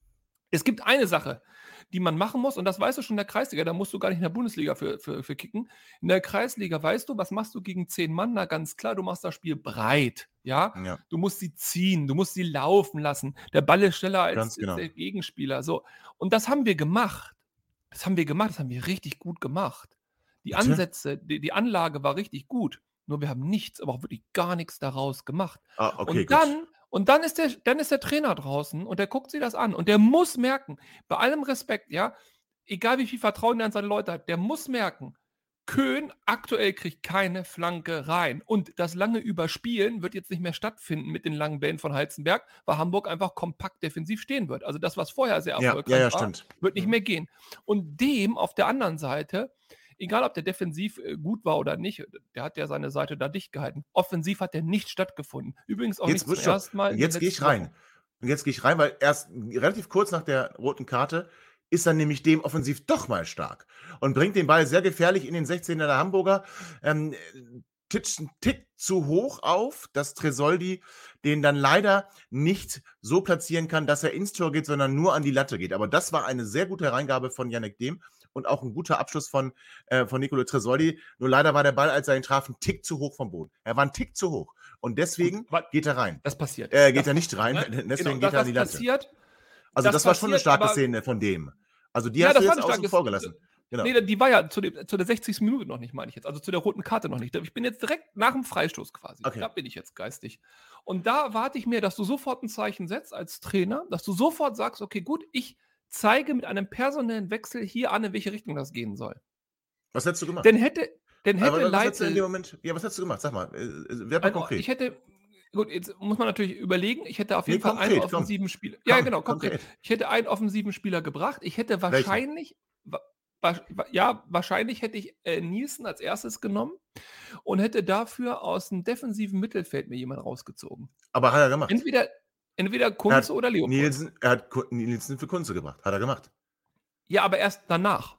[SPEAKER 3] Es gibt eine Sache, die man machen muss, und das weißt du schon in der Kreisliga, da musst du gar nicht in der Bundesliga für, für, für kicken. In der Kreisliga weißt du, was machst du gegen zehn Mann? Na ganz klar, du machst das Spiel breit, ja?
[SPEAKER 2] Ja.
[SPEAKER 3] Du musst sie ziehen, du musst sie laufen lassen. Der Ball ist schneller als,
[SPEAKER 2] Ganz genau.
[SPEAKER 3] als der Gegenspieler. So. Und das haben wir gemacht. Das haben wir gemacht, das haben wir richtig gut gemacht. Die
[SPEAKER 2] Bitte?
[SPEAKER 3] Ansätze, die, die Anlage war richtig gut. Nur wir haben nichts, aber auch wirklich gar nichts daraus gemacht.
[SPEAKER 2] Ah, okay,
[SPEAKER 3] Und
[SPEAKER 2] gut.
[SPEAKER 3] dann, und dann ist der, dann ist der Trainer draußen und der guckt sich das an und der muss merken, bei allem Respekt, ja, egal wie viel Vertrauen er an seine Leute hat, der muss merken, Köhn aktuell kriegt keine Flanke rein. Und das lange Überspielen wird jetzt nicht mehr stattfinden mit den langen Bällen von Heizenberg, weil Hamburg einfach kompakt defensiv stehen wird. Also das, was vorher sehr
[SPEAKER 2] Ja,
[SPEAKER 3] erfolgreich
[SPEAKER 2] ja, ja,
[SPEAKER 3] war,
[SPEAKER 2] stimmt.
[SPEAKER 3] wird nicht
[SPEAKER 2] Mhm.
[SPEAKER 3] mehr gehen. Und dem auf der anderen Seite, egal ob der defensiv äh, gut war oder nicht, der hat ja seine Seite da dicht gehalten. Offensiv hat der nicht stattgefunden. Übrigens auch
[SPEAKER 2] Jetzt
[SPEAKER 3] nicht
[SPEAKER 2] wird
[SPEAKER 3] zum
[SPEAKER 2] schon.
[SPEAKER 3] ersten Mal.
[SPEAKER 2] Und
[SPEAKER 3] in den
[SPEAKER 2] jetzt gehe ich
[SPEAKER 3] letzten Wochen.
[SPEAKER 2] rein. Und jetzt gehe ich rein, weil erst relativ kurz nach der roten Karte ist dann nämlich dem offensiv doch mal stark und bringt den Ball sehr gefährlich in den sechzehner der Hamburger. Ähm, titscht einen Tick zu hoch auf, dass Tresoldi den dann leider nicht so platzieren kann, dass er ins Tor geht, sondern nur an die Latte geht. Aber das war eine sehr gute Hereingabe von Yannick Dehm und auch ein guter Abschluss von, äh, von Nicolo Tresoldi. Nur leider war der Ball, als er ihn traf, ein Tick zu hoch vom Boden. Er war ein Tick zu hoch. Und deswegen
[SPEAKER 3] Und wa-
[SPEAKER 2] geht er rein.
[SPEAKER 3] Das passiert.
[SPEAKER 2] Äh, geht
[SPEAKER 3] das,
[SPEAKER 2] er nicht rein,
[SPEAKER 3] ne?
[SPEAKER 2] deswegen
[SPEAKER 3] Genau,
[SPEAKER 2] geht
[SPEAKER 3] das,
[SPEAKER 2] er an die
[SPEAKER 3] das
[SPEAKER 2] Latte.
[SPEAKER 3] passiert.
[SPEAKER 2] Also
[SPEAKER 3] das
[SPEAKER 2] das war schon eine
[SPEAKER 3] passiert,
[SPEAKER 2] starke
[SPEAKER 3] aber-
[SPEAKER 2] Szene von dem. Also die
[SPEAKER 3] Ja,
[SPEAKER 2] hast
[SPEAKER 3] das
[SPEAKER 2] du
[SPEAKER 3] war
[SPEAKER 2] jetzt
[SPEAKER 3] eine
[SPEAKER 2] außen
[SPEAKER 3] starke
[SPEAKER 2] vor gelassen. Genau.
[SPEAKER 3] Nee, die war ja zu, dem, zu der sechzigsten Minute noch nicht, meine ich jetzt. Also zu der roten Karte noch nicht. Ich bin jetzt direkt nach dem Freistoß quasi.
[SPEAKER 2] Okay.
[SPEAKER 3] Da bin ich jetzt geistig. Und da warte ich mir, dass du sofort ein Zeichen setzt als Trainer, dass du sofort sagst, okay, gut, ich zeige mit einem personellen Wechsel hier an, in welche Richtung das gehen soll.
[SPEAKER 2] Was hättest du gemacht?
[SPEAKER 3] Denn hätte, denn hätte
[SPEAKER 2] Aber was hättest du in dem
[SPEAKER 3] Leitl...
[SPEAKER 2] Moment, ja, was hättest du gemacht? Sag mal, äh, äh, werd mal
[SPEAKER 3] Also,
[SPEAKER 2] konkret.
[SPEAKER 3] ich hätte, gut, jetzt muss man natürlich überlegen, ich hätte auf
[SPEAKER 2] Nee,
[SPEAKER 3] jeden Fall einen
[SPEAKER 2] konkret, komm.
[SPEAKER 3] offensiven Spieler. Ja,
[SPEAKER 2] Komm,
[SPEAKER 3] genau, konkret.
[SPEAKER 2] konkret.
[SPEAKER 3] Ich hätte einen offensiven Spieler gebracht. Ich hätte
[SPEAKER 2] Welchen?
[SPEAKER 3] wahrscheinlich, wa, wa, wa- ja, wahrscheinlich hätte ich äh, Nielsen als erstes genommen und hätte dafür aus dem defensiven Mittelfeld mir jemand rausgezogen.
[SPEAKER 2] Aber hat er gemacht.
[SPEAKER 3] Entweder, entweder
[SPEAKER 2] Er hat
[SPEAKER 3] Kunze oder Leopold.
[SPEAKER 2] Nielsen, er hat Ku- Nielsen für Kunze gebracht. Hat er gemacht.
[SPEAKER 3] Ja, aber erst danach.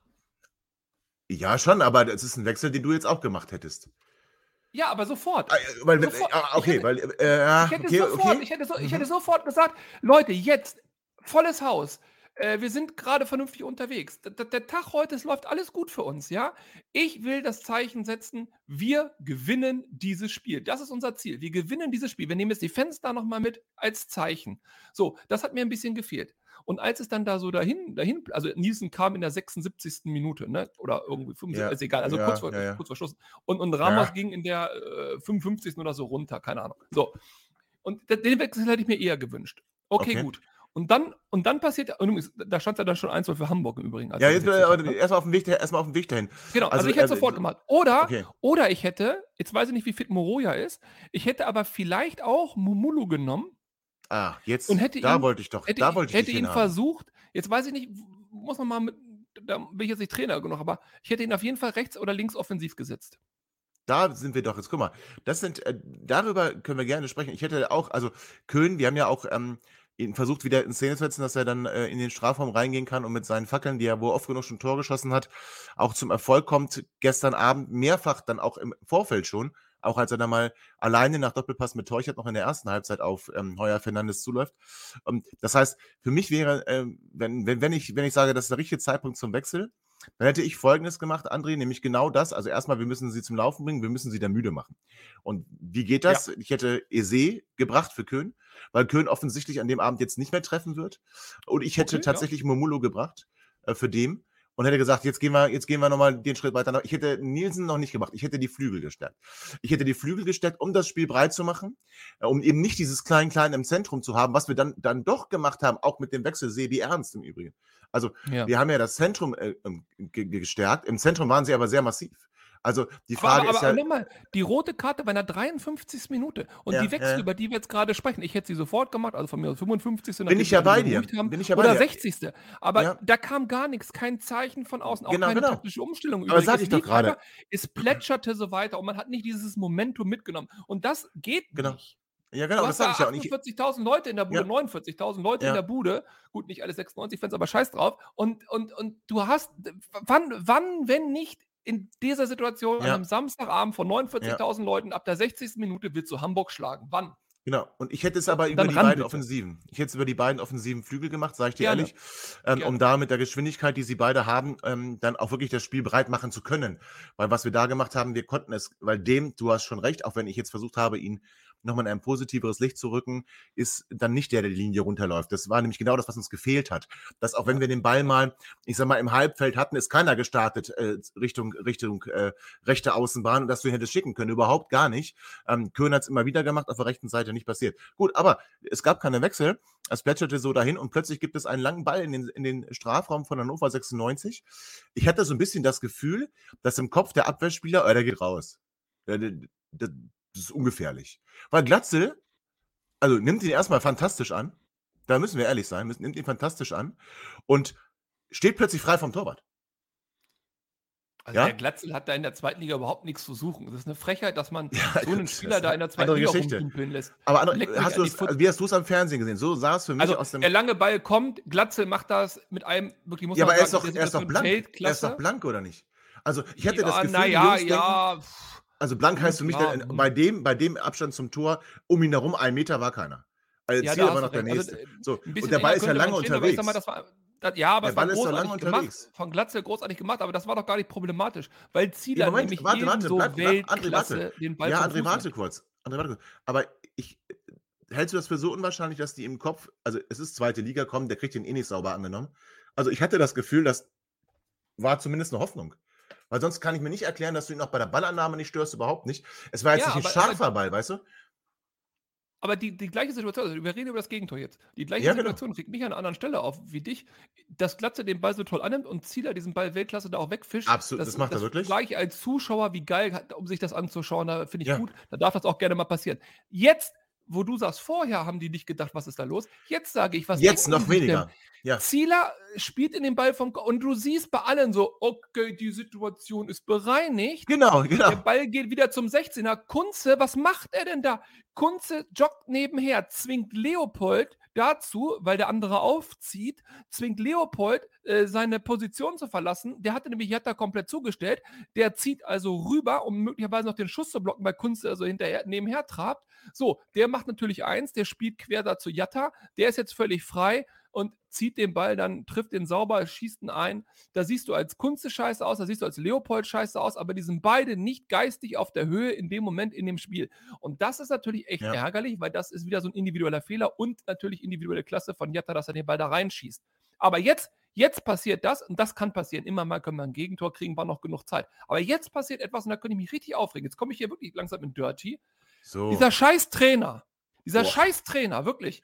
[SPEAKER 2] Ja, schon, aber das ist ein Wechsel, den du jetzt auch gemacht hättest.
[SPEAKER 3] Ja, aber sofort.
[SPEAKER 2] Ah, äh, weil,
[SPEAKER 3] Sofort.
[SPEAKER 2] ah,
[SPEAKER 3] Ich
[SPEAKER 2] okay,
[SPEAKER 3] hätte-
[SPEAKER 2] weil, äh, ja,
[SPEAKER 3] Ich hätte,
[SPEAKER 2] okay,
[SPEAKER 3] sofort,
[SPEAKER 2] okay.
[SPEAKER 3] ich, hätte so, ich
[SPEAKER 2] Mhm.
[SPEAKER 3] hätte sofort gesagt, Leute, jetzt, volles Haus. Äh, wir sind gerade vernünftig unterwegs. D d- der Tag heute, es läuft alles gut für uns, ja? Ich will das Zeichen setzen, wir gewinnen dieses Spiel. Das ist unser Ziel. Wir gewinnen dieses Spiel. Wir nehmen jetzt die Fans da nochmal mit als Zeichen. So, das hat mir ein bisschen gefehlt. Und als es dann da so dahin, dahin also Nielsen kam in der sechsundsiebzigsten Minute, ne? Oder irgendwie fünfundsiebzig,
[SPEAKER 2] Ja,
[SPEAKER 3] ist egal, also
[SPEAKER 2] ja,
[SPEAKER 3] kurz vor,
[SPEAKER 2] ja, ja.
[SPEAKER 3] kurz vor Schluss. Und, und Ramos
[SPEAKER 2] Ja.
[SPEAKER 3] ging in der äh, fünfundfünfzigsten oder so runter, keine Ahnung. So. Und d- den Wechsel hätte ich mir eher gewünscht. Okay,
[SPEAKER 2] Okay.
[SPEAKER 3] gut. Und dann, und dann passiert, und übrigens, da stand ja dann schon eins null für Hamburg im Übrigen. als
[SPEAKER 2] Ja,
[SPEAKER 3] er
[SPEAKER 2] jetzt
[SPEAKER 3] gewechselt hat,
[SPEAKER 2] äh,
[SPEAKER 3] ne?
[SPEAKER 2] erstmal auf dem Weg, da- erstmal auf dem Weg dahin.
[SPEAKER 3] Genau, also,
[SPEAKER 2] Also,
[SPEAKER 3] ich hätte
[SPEAKER 2] äh,
[SPEAKER 3] sofort gemacht. Oder,
[SPEAKER 2] Okay.
[SPEAKER 3] oder ich hätte, jetzt weiß ich nicht, wie fit Moroja ist, ich hätte aber vielleicht auch Mumulu genommen
[SPEAKER 2] Ah, jetzt,
[SPEAKER 3] und hätte
[SPEAKER 2] da
[SPEAKER 3] ihn,
[SPEAKER 2] wollte ich doch,
[SPEAKER 3] hätte,
[SPEAKER 2] da wollte ich
[SPEAKER 3] hätte
[SPEAKER 2] dich
[SPEAKER 3] ihn
[SPEAKER 2] hinhaben.
[SPEAKER 3] versucht, jetzt weiß ich nicht, w- muss man mal mit, da bin ich jetzt nicht Trainer genug, aber ich hätte ihn auf jeden Fall rechts oder links offensiv gesetzt.
[SPEAKER 2] Da sind wir doch jetzt. Guck mal, das sind, äh, darüber können wir gerne sprechen. Ich hätte auch, also Köhn, wir haben ja auch ähm, ihn versucht, wieder in Szene zu setzen, dass er dann äh, in den Strafraum reingehen kann und mit seinen Fackeln, die er wohl oft genug schon Tor geschossen hat, auch zum Erfolg kommt. Gestern Abend mehrfach dann auch im Vorfeld schon, auch als er dann mal alleine nach Doppelpass mit Teuchert noch in der ersten Halbzeit auf ähm, Heuer Fernandes zuläuft. Ähm, das heißt, für mich wäre, ähm, wenn, wenn, wenn, ich, wenn ich sage, das ist der richtige Zeitpunkt zum Wechsel, dann hätte ich Folgendes gemacht, André, nämlich genau das. Also erstmal, wir müssen sie zum Laufen bringen, wir müssen sie dann müde machen. Und wie geht
[SPEAKER 3] Ja.
[SPEAKER 2] das? Ich hätte Eze gebracht für Köhn, weil Köhn offensichtlich an dem Abend jetzt nicht mehr treffen wird. Und ich hätte
[SPEAKER 3] Okay, ja.
[SPEAKER 2] tatsächlich Momulo gebracht äh, für dem und hätte gesagt, jetzt gehen wir, jetzt gehen wir nochmal den Schritt weiter. Ich hätte Nielsen noch nicht gemacht. Ich hätte die Flügel gestärkt. Ich hätte die Flügel gestärkt, um das Spiel breit zu machen, äh, um eben nicht dieses Klein-Klein im Zentrum zu haben, was wir dann, dann doch gemacht haben, auch mit dem Wechsel Sebi Ernst im Übrigen. Also
[SPEAKER 3] Ja.
[SPEAKER 2] wir haben ja das Zentrum äh, ähm, ge- ge- gestärkt. Im Zentrum waren sie aber sehr massiv. Also die
[SPEAKER 3] Aber,
[SPEAKER 2] Frage
[SPEAKER 3] aber,
[SPEAKER 2] ist
[SPEAKER 3] aber
[SPEAKER 2] ja,
[SPEAKER 3] nochmal, die rote Karte bei einer dreiundfünfzigsten Minute und
[SPEAKER 2] Ja,
[SPEAKER 3] die Wechsel,
[SPEAKER 2] ja, ja.
[SPEAKER 3] über die wir jetzt gerade sprechen, ich hätte sie sofort gemacht, also von mir aus fünfundfünfzigste
[SPEAKER 2] Bin
[SPEAKER 3] nachdem
[SPEAKER 2] ich
[SPEAKER 3] sie
[SPEAKER 2] ja
[SPEAKER 3] alle
[SPEAKER 2] bei
[SPEAKER 3] wieder
[SPEAKER 2] dir.
[SPEAKER 3] beruhigt haben,
[SPEAKER 2] Bin ich ja bei
[SPEAKER 3] oder
[SPEAKER 2] dir.
[SPEAKER 3] sechzigste Aber
[SPEAKER 2] Ja.
[SPEAKER 3] da kam gar nichts, kein Zeichen von außen, auch
[SPEAKER 2] Genau,
[SPEAKER 3] keine
[SPEAKER 2] genau.
[SPEAKER 3] taktische Umstellung.
[SPEAKER 2] Aber
[SPEAKER 3] übrigens.
[SPEAKER 2] sag
[SPEAKER 3] Es
[SPEAKER 2] ich doch
[SPEAKER 3] lief
[SPEAKER 2] gerade.
[SPEAKER 3] einfach, es plätscherte so weiter und man hat nicht dieses Momentum mitgenommen. Und das geht
[SPEAKER 2] Genau.
[SPEAKER 3] nicht.
[SPEAKER 2] Ja, genau,
[SPEAKER 3] Du
[SPEAKER 2] das
[SPEAKER 3] hast da
[SPEAKER 2] sage ich ja. Und ich,
[SPEAKER 3] achtundvierzigtausend Leute in der Bude,
[SPEAKER 2] Ja.
[SPEAKER 3] neunundvierzigtausend Leute in
[SPEAKER 2] Ja.
[SPEAKER 3] der Bude. Gut, nicht alle sechsundneunzig-Fans, aber scheiß drauf. Und, und, und du hast, wann, wann, wenn nicht in dieser Situation an
[SPEAKER 2] Ja.
[SPEAKER 3] einem Samstagabend von neunundvierzigtausend Leuten ab der sechzigsten Minute willst du Hamburg schlagen? Wann?
[SPEAKER 2] Genau. Und ich hätte es
[SPEAKER 3] So,
[SPEAKER 2] aber
[SPEAKER 3] und
[SPEAKER 2] über
[SPEAKER 3] dann
[SPEAKER 2] die
[SPEAKER 3] ran,
[SPEAKER 2] beiden
[SPEAKER 3] bitte.
[SPEAKER 2] Offensiven. Ich hätte es über die beiden offensiven Flügel gemacht, sage ich dir
[SPEAKER 3] Gerne.
[SPEAKER 2] ehrlich, ähm,
[SPEAKER 3] Gerne.
[SPEAKER 2] um da mit der Geschwindigkeit, die sie beide haben, ähm, dann auch wirklich das Spiel breit machen zu können. Weil was wir da gemacht haben, wir konnten es, weil dem, du hast schon recht, auch wenn ich jetzt versucht habe, ihn nochmal in ein positiveres Licht zu rücken, ist dann nicht der, der die Linie runterläuft. Das war nämlich genau das, was uns gefehlt hat. Dass auch wenn wir den Ball mal, ich sag mal, im Halbfeld hatten, ist keiner gestartet äh, Richtung, Richtung äh, rechte Außenbahn und dass du ihn hättest schicken können. Überhaupt gar nicht. Ähm, Köhn hat es immer wieder gemacht, auf der rechten Seite nicht passiert. Gut, aber es gab keine Wechsel. Es plätscherte so dahin und plötzlich gibt es einen langen Ball in den, in den Strafraum von Hannover sechsundneunzig. Ich hatte so ein bisschen das Gefühl, dass im Kopf der Abwehrspieler, oh, der geht raus. Ja, der- der- Das ist ungefährlich. Weil Glatzel, also nimmt ihn erstmal fantastisch an. Da müssen wir ehrlich sein, müssen- nimmt ihn fantastisch an und steht plötzlich frei vom Torwart.
[SPEAKER 3] Also
[SPEAKER 2] Ja?
[SPEAKER 3] der Glatzel hat da in der zweiten Liga überhaupt nichts zu suchen. Das ist eine Frechheit, dass man
[SPEAKER 2] Ja,
[SPEAKER 3] so einen
[SPEAKER 2] das
[SPEAKER 3] Spieler
[SPEAKER 2] ist
[SPEAKER 3] da in der zweiten
[SPEAKER 2] andere
[SPEAKER 3] Liga
[SPEAKER 2] Geschichte.
[SPEAKER 3] rumdümpeln lässt.
[SPEAKER 2] Aber André,
[SPEAKER 3] Leck mich
[SPEAKER 2] hast
[SPEAKER 3] an
[SPEAKER 2] du
[SPEAKER 3] die
[SPEAKER 2] es,
[SPEAKER 3] Pfote.
[SPEAKER 2] also wie hast du es am Fernsehen gesehen? So sah es für mich
[SPEAKER 3] Also
[SPEAKER 2] aus dem.
[SPEAKER 3] der lange Ball kommt, Glatzel macht das mit einem, wirklich muss
[SPEAKER 2] Ja,
[SPEAKER 3] man
[SPEAKER 2] aber er ist
[SPEAKER 3] sagen,
[SPEAKER 2] doch,
[SPEAKER 3] in der
[SPEAKER 2] er ist doch
[SPEAKER 3] Situation
[SPEAKER 2] blank. Er ist
[SPEAKER 3] Weltklasse.
[SPEAKER 2] doch blank, oder nicht? Also ich hätte das
[SPEAKER 3] Ja,
[SPEAKER 2] Gefühl,
[SPEAKER 3] na
[SPEAKER 2] die
[SPEAKER 3] ja,
[SPEAKER 2] Jungs denken,
[SPEAKER 3] ja. pff,
[SPEAKER 2] also blank heißt für mich,
[SPEAKER 3] Ja,
[SPEAKER 2] dann,
[SPEAKER 3] hm.
[SPEAKER 2] bei, dem, bei dem Abstand zum Tor, um ihn herum, ein Meter war keiner. Also
[SPEAKER 3] Ja,
[SPEAKER 2] Zieler
[SPEAKER 3] da
[SPEAKER 2] war
[SPEAKER 3] hast
[SPEAKER 2] noch
[SPEAKER 3] du
[SPEAKER 2] der
[SPEAKER 3] recht. Also,
[SPEAKER 2] nächste.
[SPEAKER 3] äh,
[SPEAKER 2] So,
[SPEAKER 3] ein
[SPEAKER 2] und
[SPEAKER 3] bisschen
[SPEAKER 2] der Ball
[SPEAKER 3] enger
[SPEAKER 2] ist ja
[SPEAKER 3] könnte
[SPEAKER 2] lange
[SPEAKER 3] man stehen, aber ich
[SPEAKER 2] unterwegs.
[SPEAKER 3] sag mal, das war, das, ja, aber
[SPEAKER 2] Der
[SPEAKER 3] es war
[SPEAKER 2] Ball ist doch
[SPEAKER 3] großartig
[SPEAKER 2] lange
[SPEAKER 3] gemacht.
[SPEAKER 2] unterwegs.
[SPEAKER 3] Von Glatzel großartig gemacht, aber das war doch gar nicht problematisch, weil
[SPEAKER 2] Ja,
[SPEAKER 3] Zieler
[SPEAKER 2] Moment,
[SPEAKER 3] nämlich
[SPEAKER 2] warte, warte,
[SPEAKER 3] ebenso
[SPEAKER 2] bleib, bleib, André,
[SPEAKER 3] Weltklasse
[SPEAKER 2] warte.
[SPEAKER 3] den Ball
[SPEAKER 2] Ja,
[SPEAKER 3] vom
[SPEAKER 2] André,
[SPEAKER 3] Fuß
[SPEAKER 2] warte
[SPEAKER 3] nimmt.
[SPEAKER 2] kurz. André, warte kurz. Aber ich, hältst du das für so unwahrscheinlich, dass die im Kopf, also es ist zweite Liga, kommen, der kriegt den eh nicht sauber angenommen. Also ich hatte das Gefühl, das war zumindest eine Hoffnung. Weil sonst kann ich mir nicht erklären, dass du ihn auch bei der Ballannahme nicht störst, überhaupt nicht. Es war jetzt
[SPEAKER 3] Ja,
[SPEAKER 2] nicht ein
[SPEAKER 3] aber, aber,
[SPEAKER 2] scharfer Ball, weißt du?
[SPEAKER 3] aber die, die gleiche Situation, also wir reden über das Gegentor jetzt. Die gleiche
[SPEAKER 2] Ja, genau.
[SPEAKER 3] Situation regt mich an einer anderen Stelle auf, wie dich, dass Glatze den Ball so toll annimmt und Zieler diesen Ball Weltklasse da auch wegfischt.
[SPEAKER 2] Absolut, das macht er wirklich.
[SPEAKER 3] Gleich als Zuschauer, wie geil, um sich das anzuschauen, da finde ich
[SPEAKER 2] Ja.
[SPEAKER 3] gut. Da darf das auch gerne mal passieren. Jetzt, wo du sagst, vorher haben die nicht gedacht, was ist da los. Jetzt sage ich, was
[SPEAKER 2] Jetzt
[SPEAKER 3] denken
[SPEAKER 2] noch
[SPEAKER 3] die sich denn?
[SPEAKER 2] weniger. Ja.
[SPEAKER 3] Zieler spielt in den Ball vom Ko- und du siehst bei allen so, okay, die Situation ist bereinigt.
[SPEAKER 2] Genau, genau.
[SPEAKER 3] Der Ball geht wieder zum sechzehner. Kunze, was macht er denn da? Kunze joggt nebenher, zwingt Leopold dazu, weil der andere aufzieht, zwingt Leopold äh, seine Position zu verlassen. Der hatte nämlich Jatta komplett zugestellt. Der zieht also rüber, um möglicherweise noch den Schuss zu blocken, weil Kunze also hinterher nebenher trabt. So, der macht natürlich eins, der spielt quer da zu Jatta. Der ist jetzt völlig frei. und zieht den Ball dann, trifft den sauber, schießt ihn ein. Da siehst du als Kunze scheiße aus, da siehst du als Leopold scheiße aus, aber die sind beide nicht geistig auf der Höhe in dem Moment in dem Spiel. Und das ist natürlich echt
[SPEAKER 2] Ja.
[SPEAKER 3] ärgerlich, weil das ist wieder so ein individueller Fehler und natürlich individuelle Klasse von Jatta, dass er den Ball da reinschießt. Aber jetzt, jetzt passiert das, und das kann passieren. Immer mal können wir ein Gegentor kriegen, war noch genug Zeit. Aber jetzt passiert etwas und da könnte ich mich richtig aufregen. Jetzt komme ich hier wirklich langsam in Dirty.
[SPEAKER 2] So.
[SPEAKER 3] Dieser scheiß Trainer, dieser
[SPEAKER 2] Boah.
[SPEAKER 3] scheiß Trainer, wirklich,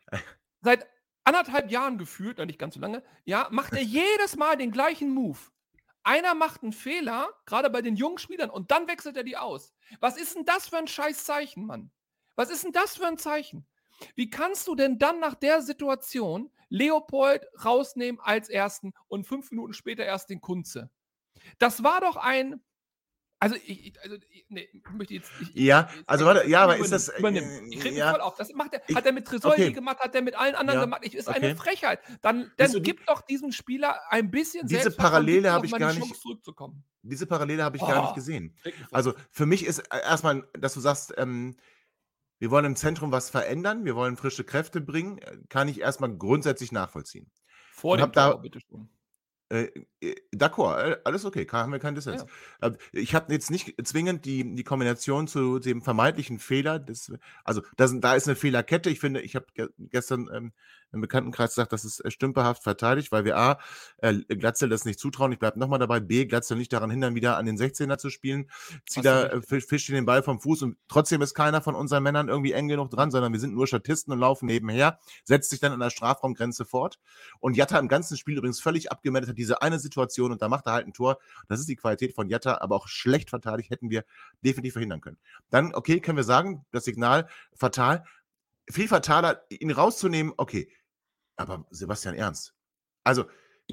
[SPEAKER 3] seit anderthalb Jahren gefühlt, noch nicht ganz so lange, ja, macht er jedes Mal den gleichen Move. Einer macht einen Fehler, gerade bei den jungen Spielern, und dann wechselt er die aus. Was ist denn das für ein scheiß Zeichen, Mann? Was ist denn das für ein Zeichen? Wie kannst du denn dann nach der Situation Leopold rausnehmen als Ersten und fünf Minuten später erst den Kunze? Das war doch ein... Also, ich, ich- also, ich, nee, ich möchte jetzt. Ich,
[SPEAKER 2] Ja,
[SPEAKER 3] ich-
[SPEAKER 2] also
[SPEAKER 3] ich-
[SPEAKER 2] warte, ja, aber
[SPEAKER 3] übernimm,
[SPEAKER 2] ist das, äh,
[SPEAKER 3] Übernimm. Ich rede
[SPEAKER 2] ja.
[SPEAKER 3] mich voll auf. Das macht er,
[SPEAKER 2] Ich-
[SPEAKER 3] hat er mit Tresoldi
[SPEAKER 2] okay.
[SPEAKER 3] gemacht, hat er mit allen anderen
[SPEAKER 2] Ja,
[SPEAKER 3] gemacht. Ich, ist
[SPEAKER 2] okay.
[SPEAKER 3] eine Frechheit. Dann,
[SPEAKER 2] Siehst du,
[SPEAKER 3] dann
[SPEAKER 2] die-
[SPEAKER 3] gib doch diesem Spieler ein bisschen
[SPEAKER 2] Diese
[SPEAKER 3] Selbstvertrauen,
[SPEAKER 2] Parallele
[SPEAKER 3] gib ihm
[SPEAKER 2] hab
[SPEAKER 3] doch
[SPEAKER 2] ich
[SPEAKER 3] mal
[SPEAKER 2] gar
[SPEAKER 3] die
[SPEAKER 2] nicht-
[SPEAKER 3] Chance, zurückzukommen.
[SPEAKER 2] Diese Parallele habe ich gar nicht
[SPEAKER 3] Oh.
[SPEAKER 2] gesehen.
[SPEAKER 3] Reg mich voll.
[SPEAKER 2] Also für mich ist äh, erstmal, dass du sagst, ähm, wir wollen im Zentrum was verändern, wir wollen frische Kräfte bringen, äh, kann ich erstmal grundsätzlich nachvollziehen.
[SPEAKER 3] Vor
[SPEAKER 2] und
[SPEAKER 3] dem
[SPEAKER 2] hab da-
[SPEAKER 3] Tor, bitte schon.
[SPEAKER 2] Äh, äh, d'accord, äh, alles okay, ka- haben wir keinen Dissens. Äh, Ich habe jetzt nicht zwingend die, die Kombination zu dem vermeintlichen Fehler, des, also das, da ist eine Fehlerkette. Ich finde, ich habe ge gestern ähm, im Bekanntenkreis gesagt, das ist äh, stümperhaft verteidigt, weil wir A, äh, Glatzel das nicht zutrauen, ich bleibe nochmal dabei, B, Glatzel nicht daran hindern, wieder an den sechzehner zu spielen, zieht
[SPEAKER 3] Hast du
[SPEAKER 2] da,
[SPEAKER 3] recht.
[SPEAKER 2] äh, fisch- fischt ihn den Ball vom Fuß und trotzdem ist keiner von unseren Männern irgendwie eng genug dran, sondern wir sind nur Statisten und laufen nebenher, setzt sich dann an der Strafraumgrenze fort. Und Jatta im ganzen Spiel übrigens völlig abgemeldet hat, diese eine Situation, und da macht er halt ein Tor. Das ist die Qualität von Jatta, aber auch schlecht verteidigt, hätten wir definitiv verhindern können. Dann, okay, können wir sagen, das Signal fatal. Viel fataler, ihn rauszunehmen, okay. Aber Sebastian Ernst. Also,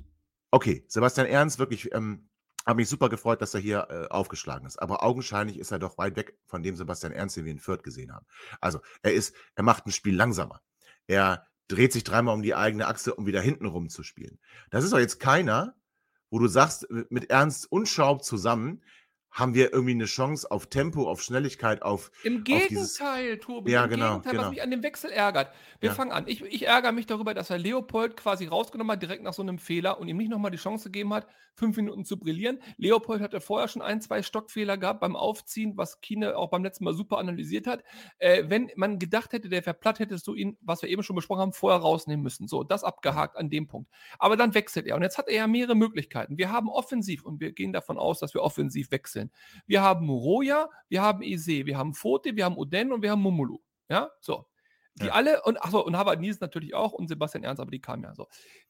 [SPEAKER 2] okay, Sebastian Ernst, wirklich, ähm, habe mich super gefreut, dass er hier äh, aufgeschlagen ist. Aber augenscheinlich ist er doch weit weg von dem Sebastian Ernst, den wir in Fürth gesehen haben. Also, er ist, er macht ein Spiel langsamer. Er dreht sich dreimal um die eigene Achse, um wieder hinten rum zu spielen. Das ist doch jetzt keiner, wo du sagst, mit Ernst und Schaub zusammen haben wir irgendwie eine Chance auf Tempo, auf Schnelligkeit, auf,
[SPEAKER 3] Im
[SPEAKER 2] auf dieses...
[SPEAKER 3] Gegenteil, Tobi,
[SPEAKER 2] Ja,
[SPEAKER 3] im
[SPEAKER 2] genau,
[SPEAKER 3] Gegenteil,
[SPEAKER 2] genau.
[SPEAKER 3] was mich an dem Wechsel ärgert. Wir
[SPEAKER 2] Ja.
[SPEAKER 3] fangen an. Ich, ich ärgere mich darüber, dass er Leopold quasi rausgenommen hat, direkt nach so einem Fehler und ihm nicht nochmal die Chance gegeben hat, fünf Minuten zu brillieren. Leopold hatte vorher schon ein, zwei Stockfehler gehabt beim Aufziehen, was Kiene auch beim letzten Mal super analysiert hat. Äh, wenn man gedacht hätte, der wäre platt, hättest du ihn, was wir eben schon besprochen haben, vorher rausnehmen müssen. So, das abgehakt an dem Punkt. Aber dann wechselt er und jetzt hat er ja mehrere Möglichkeiten. Wir haben offensiv und wir gehen davon aus, dass wir offensiv wechseln. Wir haben Moroja, wir haben Eze, wir haben Fote, wir haben Oden und wir haben Mumulu. Ja, so. Die
[SPEAKER 2] Ja.
[SPEAKER 3] alle, und achso, und Harvard Nies natürlich auch und Sebastian Ernst, aber die kamen ja so.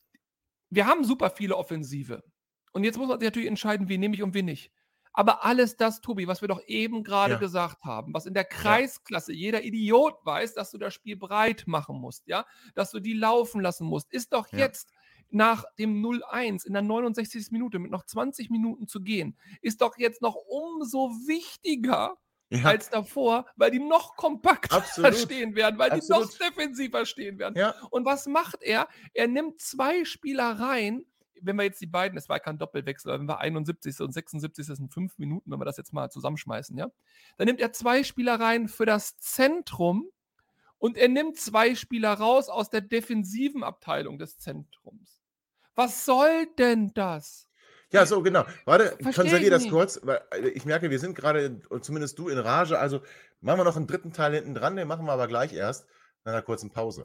[SPEAKER 3] Wir haben super viele Offensive. Und jetzt muss man sich natürlich entscheiden, wen nehme ich und wen nicht. Aber alles das, Tobi, was wir doch eben gerade
[SPEAKER 2] Ja.
[SPEAKER 3] gesagt haben, was in der Kreisklasse jeder Idiot weiß, dass du das Spiel breit machen musst, ja, dass du die laufen lassen musst, ist doch
[SPEAKER 2] Ja.
[SPEAKER 3] jetzt nach dem null eins in der neunundsechzigsten Minute mit noch zwanzig Minuten zu gehen, ist doch jetzt noch umso wichtiger
[SPEAKER 2] Ja,
[SPEAKER 3] als davor, weil die noch kompakter
[SPEAKER 2] Absolut.
[SPEAKER 3] stehen werden, weil die
[SPEAKER 2] Absolut.
[SPEAKER 3] noch defensiver stehen werden.
[SPEAKER 2] ja.
[SPEAKER 3] Und was macht er? Er nimmt zwei Spieler rein, wenn wir jetzt die beiden, es war kein Doppelwechsel, aber wenn wir einundsiebzigsten und sechsundsiebzigsten sind fünf Minuten, wenn wir das jetzt mal zusammenschmeißen, ja, dann nimmt er zwei Spieler rein für das Zentrum und er nimmt zwei Spieler raus aus der defensiven Abteilung des Zentrums. Was soll denn das?
[SPEAKER 2] Ja, so, genau. Warte,
[SPEAKER 3] Versteh
[SPEAKER 2] konservier
[SPEAKER 3] ich
[SPEAKER 2] das
[SPEAKER 3] nicht.
[SPEAKER 2] kurz, weil äh, ich merke, wir sind gerade, und zumindest du, in Rage. Also machen wir noch einen dritten Teil hinten dran, den machen wir aber gleich erst nach einer kurzen Pause.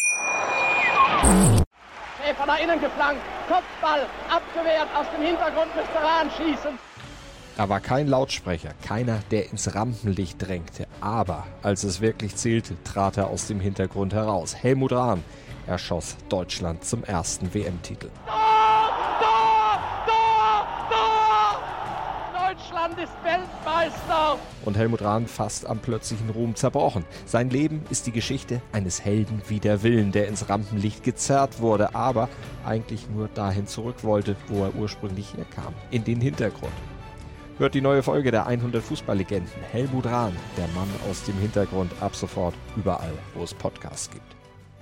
[SPEAKER 6] Nee, von da innen geflankt. Kopfball, abgewehrt, aus dem Hintergrund müsste Rahn schießen.
[SPEAKER 4] Da war kein Lautsprecher, keiner, der ins Rampenlicht drängte. Aber als es wirklich zählte, trat er aus dem Hintergrund heraus. Helmut Rahn erschoss Deutschland zum ersten W M-Titel.
[SPEAKER 6] Tor! Tor! Tor! Tor! Deutschland ist Weltmeister!
[SPEAKER 4] Und Helmut Rahn fast am plötzlichen Ruhm zerbrochen. Sein Leben ist die Geschichte eines Helden wider Willen, der ins Rampenlicht gezerrt wurde, aber eigentlich nur dahin zurück wollte, wo er ursprünglich herkam, in den Hintergrund. Hört die neue Folge der hundert Fußballlegenden. Helmut Rahn, der Mann aus dem Hintergrund, ab sofort überall, wo es Podcasts gibt.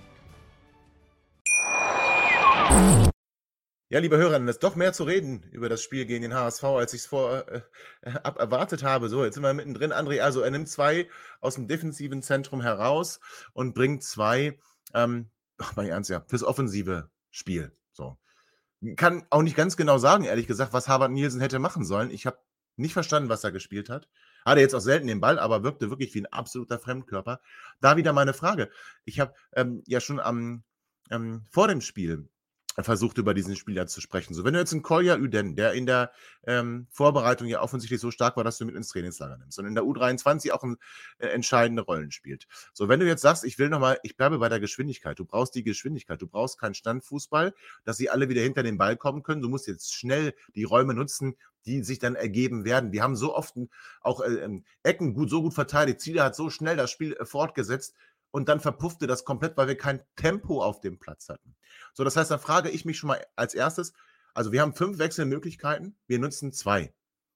[SPEAKER 2] Ja, liebe Hörer, es ist doch mehr zu reden über das Spiel gegen den H S V, als ich es vor äh, ab erwartet habe. So, jetzt sind wir mittendrin. André, also er nimmt zwei aus dem defensiven Zentrum heraus und bringt zwei ähm, ach, mal ernst, ja, fürs offensive Spiel. So. Kann auch nicht ganz genau sagen, ehrlich gesagt, was Harvard Nielsen hätte machen sollen. Ich habe nicht verstanden, was er gespielt hat. Hatte jetzt auch selten den Ball, aber wirkte wirklich wie ein absoluter Fremdkörper. Da wieder meine Frage. Ich habe ähm, ja schon am, ähm, vor dem Spiel versucht, über diesen Spieler zu sprechen. So, wenn du jetzt einen Kolja Üden, der in der ähm, Vorbereitung ja offensichtlich so stark war, dass du mit ins Trainingslager nimmst und in der U dreiundzwanzig auch ein, äh, entscheidende Rollen spielt. So, wenn du jetzt sagst, ich will nochmal, ich bleibe bei der Geschwindigkeit, du brauchst die Geschwindigkeit, du brauchst keinen Standfußball, dass sie alle wieder hinter den Ball kommen können, du musst jetzt schnell die Räume nutzen, die sich dann ergeben werden. Wir haben so oft auch äh, Ecken gut, so gut verteidigt, Ziele hat so schnell das Spiel äh, fortgesetzt, und dann verpuffte das komplett, weil wir kein Tempo auf dem Platz hatten. So, das heißt, dann frage ich mich schon mal als erstes, also wir haben fünf Wechselmöglichkeiten, wir nutzen zwei.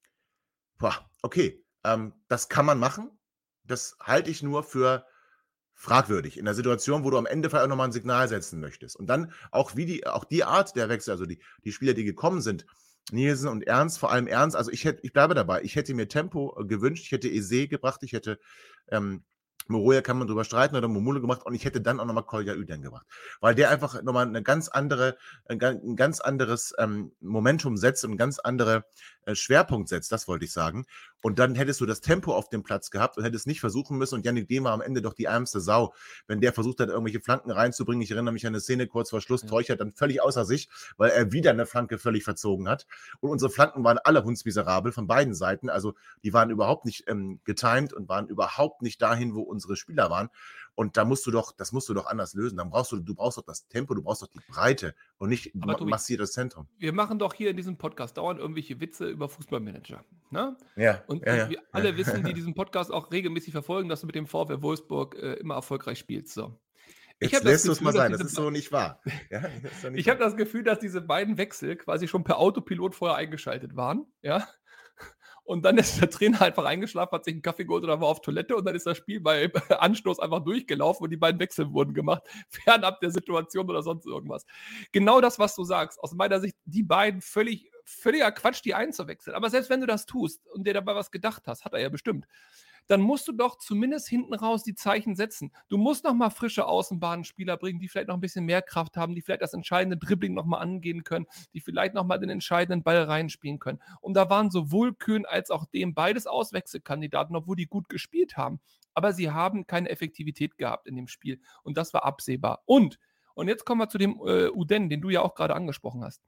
[SPEAKER 2] Boah, okay, ähm, das kann man machen, das halte ich nur für fragwürdig, in der Situation, wo du am Ende vielleicht auch nochmal ein Signal setzen möchtest. Und dann auch, wie die, auch die Art der Wechsel, also die, die Spieler, die gekommen sind, Nielsen und Ernst, vor allem Ernst, also ich, hätte, ich bleibe dabei, ich hätte mir Tempo äh, gewünscht, ich hätte Eze gebracht, ich hätte ähm, Moroja, kann man drüber streiten, oder Momule gemacht, und ich hätte dann auch nochmal Kolja Üden gebracht, weil der einfach nochmal eine ganz andere, ein ganz anderes ähm, Momentum setzt und ein ganz anderer äh, Schwerpunkt setzt, das wollte ich sagen. Und dann hättest du das Tempo auf dem Platz gehabt und hättest nicht versuchen müssen, und Yannick Dehm war am Ende doch die ärmste Sau, wenn der versucht hat, irgendwelche Flanken reinzubringen. Ich erinnere mich an eine Szene kurz vor Schluss, ja. Teuchert dann völlig außer sich, weil er wieder eine Flanke völlig verzogen hat. Und unsere Flanken waren alle hundsmiserabel von beiden Seiten, also die waren überhaupt nicht ähm, getimed und waren überhaupt nicht dahin, wo unsere Spieler waren. Und da musst du doch, das musst du doch anders lösen. Dann brauchst du, du brauchst doch das Tempo, du brauchst doch die Breite und nicht
[SPEAKER 3] Aber Tobi,
[SPEAKER 2] massiert das Zentrum.
[SPEAKER 3] Wir machen doch hier in diesem Podcast dauernd irgendwelche Witze über Fußballmanager. Ne?
[SPEAKER 2] Ja,
[SPEAKER 3] und,
[SPEAKER 2] ja,
[SPEAKER 3] und
[SPEAKER 2] ja.
[SPEAKER 3] wir alle wissen, die diesen Podcast auch regelmäßig verfolgen, dass du mit dem VfL Wolfsburg äh, immer erfolgreich spielst. So. Ich
[SPEAKER 2] Jetzt lässt du es mal sein, das ist so nicht wahr. Ja,
[SPEAKER 3] ich habe das Gefühl, dass diese beiden Wechsel quasi schon per Autopilot vorher eingeschaltet waren. Ja. Und dann ist der Trainer einfach eingeschlafen, hat sich einen Kaffee geholt oder war auf Toilette, und dann ist das Spiel bei Anstoß einfach durchgelaufen und die beiden Wechsel wurden gemacht, fernab der Situation oder sonst irgendwas. Genau das, was du sagst. Aus meiner Sicht, die beiden völlig, völliger Quatsch, die einzuwechseln. Aber selbst wenn du das tust und dir dabei was gedacht hast, hat er ja bestimmt, dann musst du doch zumindest hinten raus die Zeichen setzen. Du musst noch mal frische Außenbahnspieler bringen, die vielleicht noch ein bisschen mehr Kraft haben, die vielleicht das entscheidende Dribbling noch mal angehen können, die vielleicht noch mal den entscheidenden Ball reinspielen können. Und da waren sowohl Köhn als auch Dehm beides Auswechselkandidaten, obwohl die gut gespielt haben. Aber sie haben keine Effektivität gehabt in dem Spiel. Und das war absehbar. Und, und jetzt kommen wir zu dem äh, Üden, den du ja auch gerade angesprochen hast.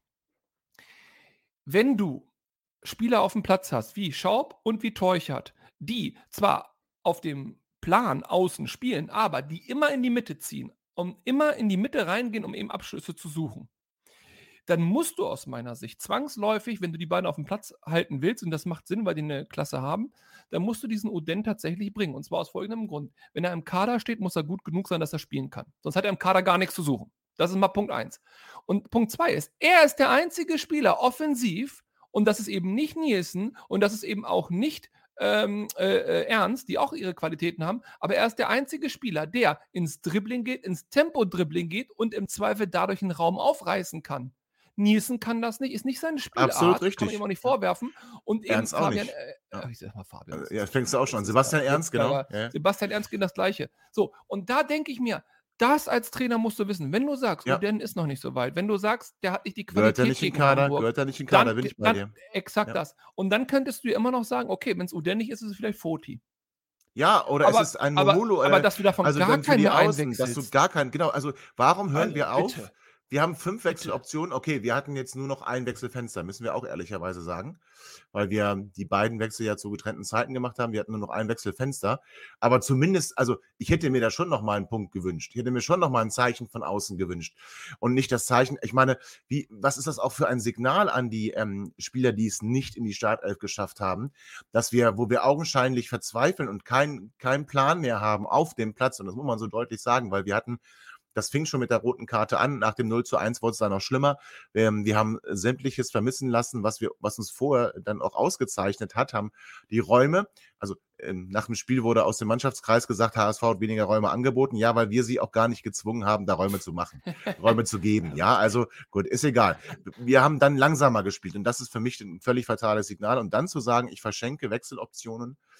[SPEAKER 3] Wenn du Spieler auf dem Platz hast, wie Schaub und wie Teuchert, die zwar auf dem Plan außen spielen, aber die immer in die Mitte ziehen und immer in die Mitte reingehen, um eben Abschlüsse zu suchen, dann musst du aus meiner Sicht zwangsläufig, wenn du die beiden auf dem Platz halten willst, und das macht Sinn, weil die eine Klasse haben, dann musst du diesen Üden tatsächlich bringen. Und zwar aus folgendem Grund. Wenn er im Kader steht, muss er gut genug sein, dass er spielen kann. Sonst hat er im Kader gar nichts zu suchen. Das ist mal Punkt eins. Und Punkt zwei ist, er ist der einzige Spieler offensiv, und das ist eben nicht Nielsen und das ist eben auch nicht ähm, äh, Ernst, die auch ihre Qualitäten haben, aber er ist der einzige Spieler, der ins Dribbling geht, ins Tempo-Dribbling geht und im Zweifel dadurch einen Raum aufreißen kann. Nielsen kann das nicht, ist nicht seine Spielart.
[SPEAKER 2] Absolut richtig.
[SPEAKER 3] Kann man ihm auch nicht vorwerfen. Und eben
[SPEAKER 2] Ernst auch
[SPEAKER 3] Fabian,
[SPEAKER 2] nicht.
[SPEAKER 3] äh,
[SPEAKER 2] Ja.
[SPEAKER 3] ich sag mal Fabian.
[SPEAKER 2] Ja, fängst du auch schon an. Sebastian Ernst, genau. Ja.
[SPEAKER 3] Sebastian Ernst geht das Gleiche. So, und da denke ich mir, das als Trainer musst du wissen. Wenn du sagst,
[SPEAKER 2] Ja.
[SPEAKER 3] Üden ist noch nicht so weit, wenn du sagst, der hat nicht die
[SPEAKER 2] Gehört
[SPEAKER 3] Qualität
[SPEAKER 2] er nicht in
[SPEAKER 3] gegen
[SPEAKER 2] Kader,
[SPEAKER 3] Hamburg,
[SPEAKER 2] gehört er nicht in Kader,
[SPEAKER 3] dann,
[SPEAKER 2] bin ich bei
[SPEAKER 3] dann,
[SPEAKER 2] dir.
[SPEAKER 3] Exakt
[SPEAKER 2] Ja.
[SPEAKER 3] das. Und dann könntest du ja immer noch sagen, okay, wenn es Üden nicht ist, ist es vielleicht Foti.
[SPEAKER 2] Ja, oder
[SPEAKER 3] Aber-
[SPEAKER 2] es ist ein
[SPEAKER 3] aber-
[SPEAKER 2] Momolo.
[SPEAKER 3] aber
[SPEAKER 2] äh,
[SPEAKER 3] dass du davon
[SPEAKER 2] also
[SPEAKER 3] gar
[SPEAKER 2] dann für
[SPEAKER 3] keinen
[SPEAKER 2] die
[SPEAKER 3] mehr
[SPEAKER 2] Außen, dass du
[SPEAKER 3] einwechselst.
[SPEAKER 2] gar keinen, genau, also warum hören
[SPEAKER 3] Also,
[SPEAKER 2] wir auf?
[SPEAKER 3] bitte.
[SPEAKER 2] Wir haben fünf Wechseloptionen. Okay, wir hatten jetzt nur noch ein Wechselfenster, müssen wir auch ehrlicherweise sagen, weil wir die beiden Wechsel ja zu getrennten Zeiten gemacht haben. Wir hatten nur noch ein Wechselfenster. Aber zumindest, also ich hätte mir da schon noch mal einen Punkt gewünscht. Ich hätte mir schon noch mal ein Zeichen von außen gewünscht. Und nicht das Zeichen, ich meine, wie, was ist das auch für ein Signal an die ähm, Spieler, die es nicht in die Startelf geschafft haben, dass wir, wo wir augenscheinlich verzweifeln und keinen keinen Plan mehr haben auf dem Platz, und das muss man so deutlich sagen, weil wir hatten, das fing schon mit der roten Karte an. Nach dem null zu eins wurde es dann noch schlimmer. Ähm, wir haben sämtliches vermissen lassen, was wir, was uns vorher dann auch ausgezeichnet hat, haben die Räume, also ähm, nach dem Spiel wurde aus dem Mannschaftskreis gesagt, H S V hat weniger Räume angeboten. Ja, weil wir sie auch gar nicht gezwungen haben, da Räume zu machen, Räume zu geben. Ja, also gut, ist egal. Wir haben dann langsamer gespielt und das ist für mich ein völlig fatales Signal. Und dann zu sagen, ich verschenke Wechseloptionen,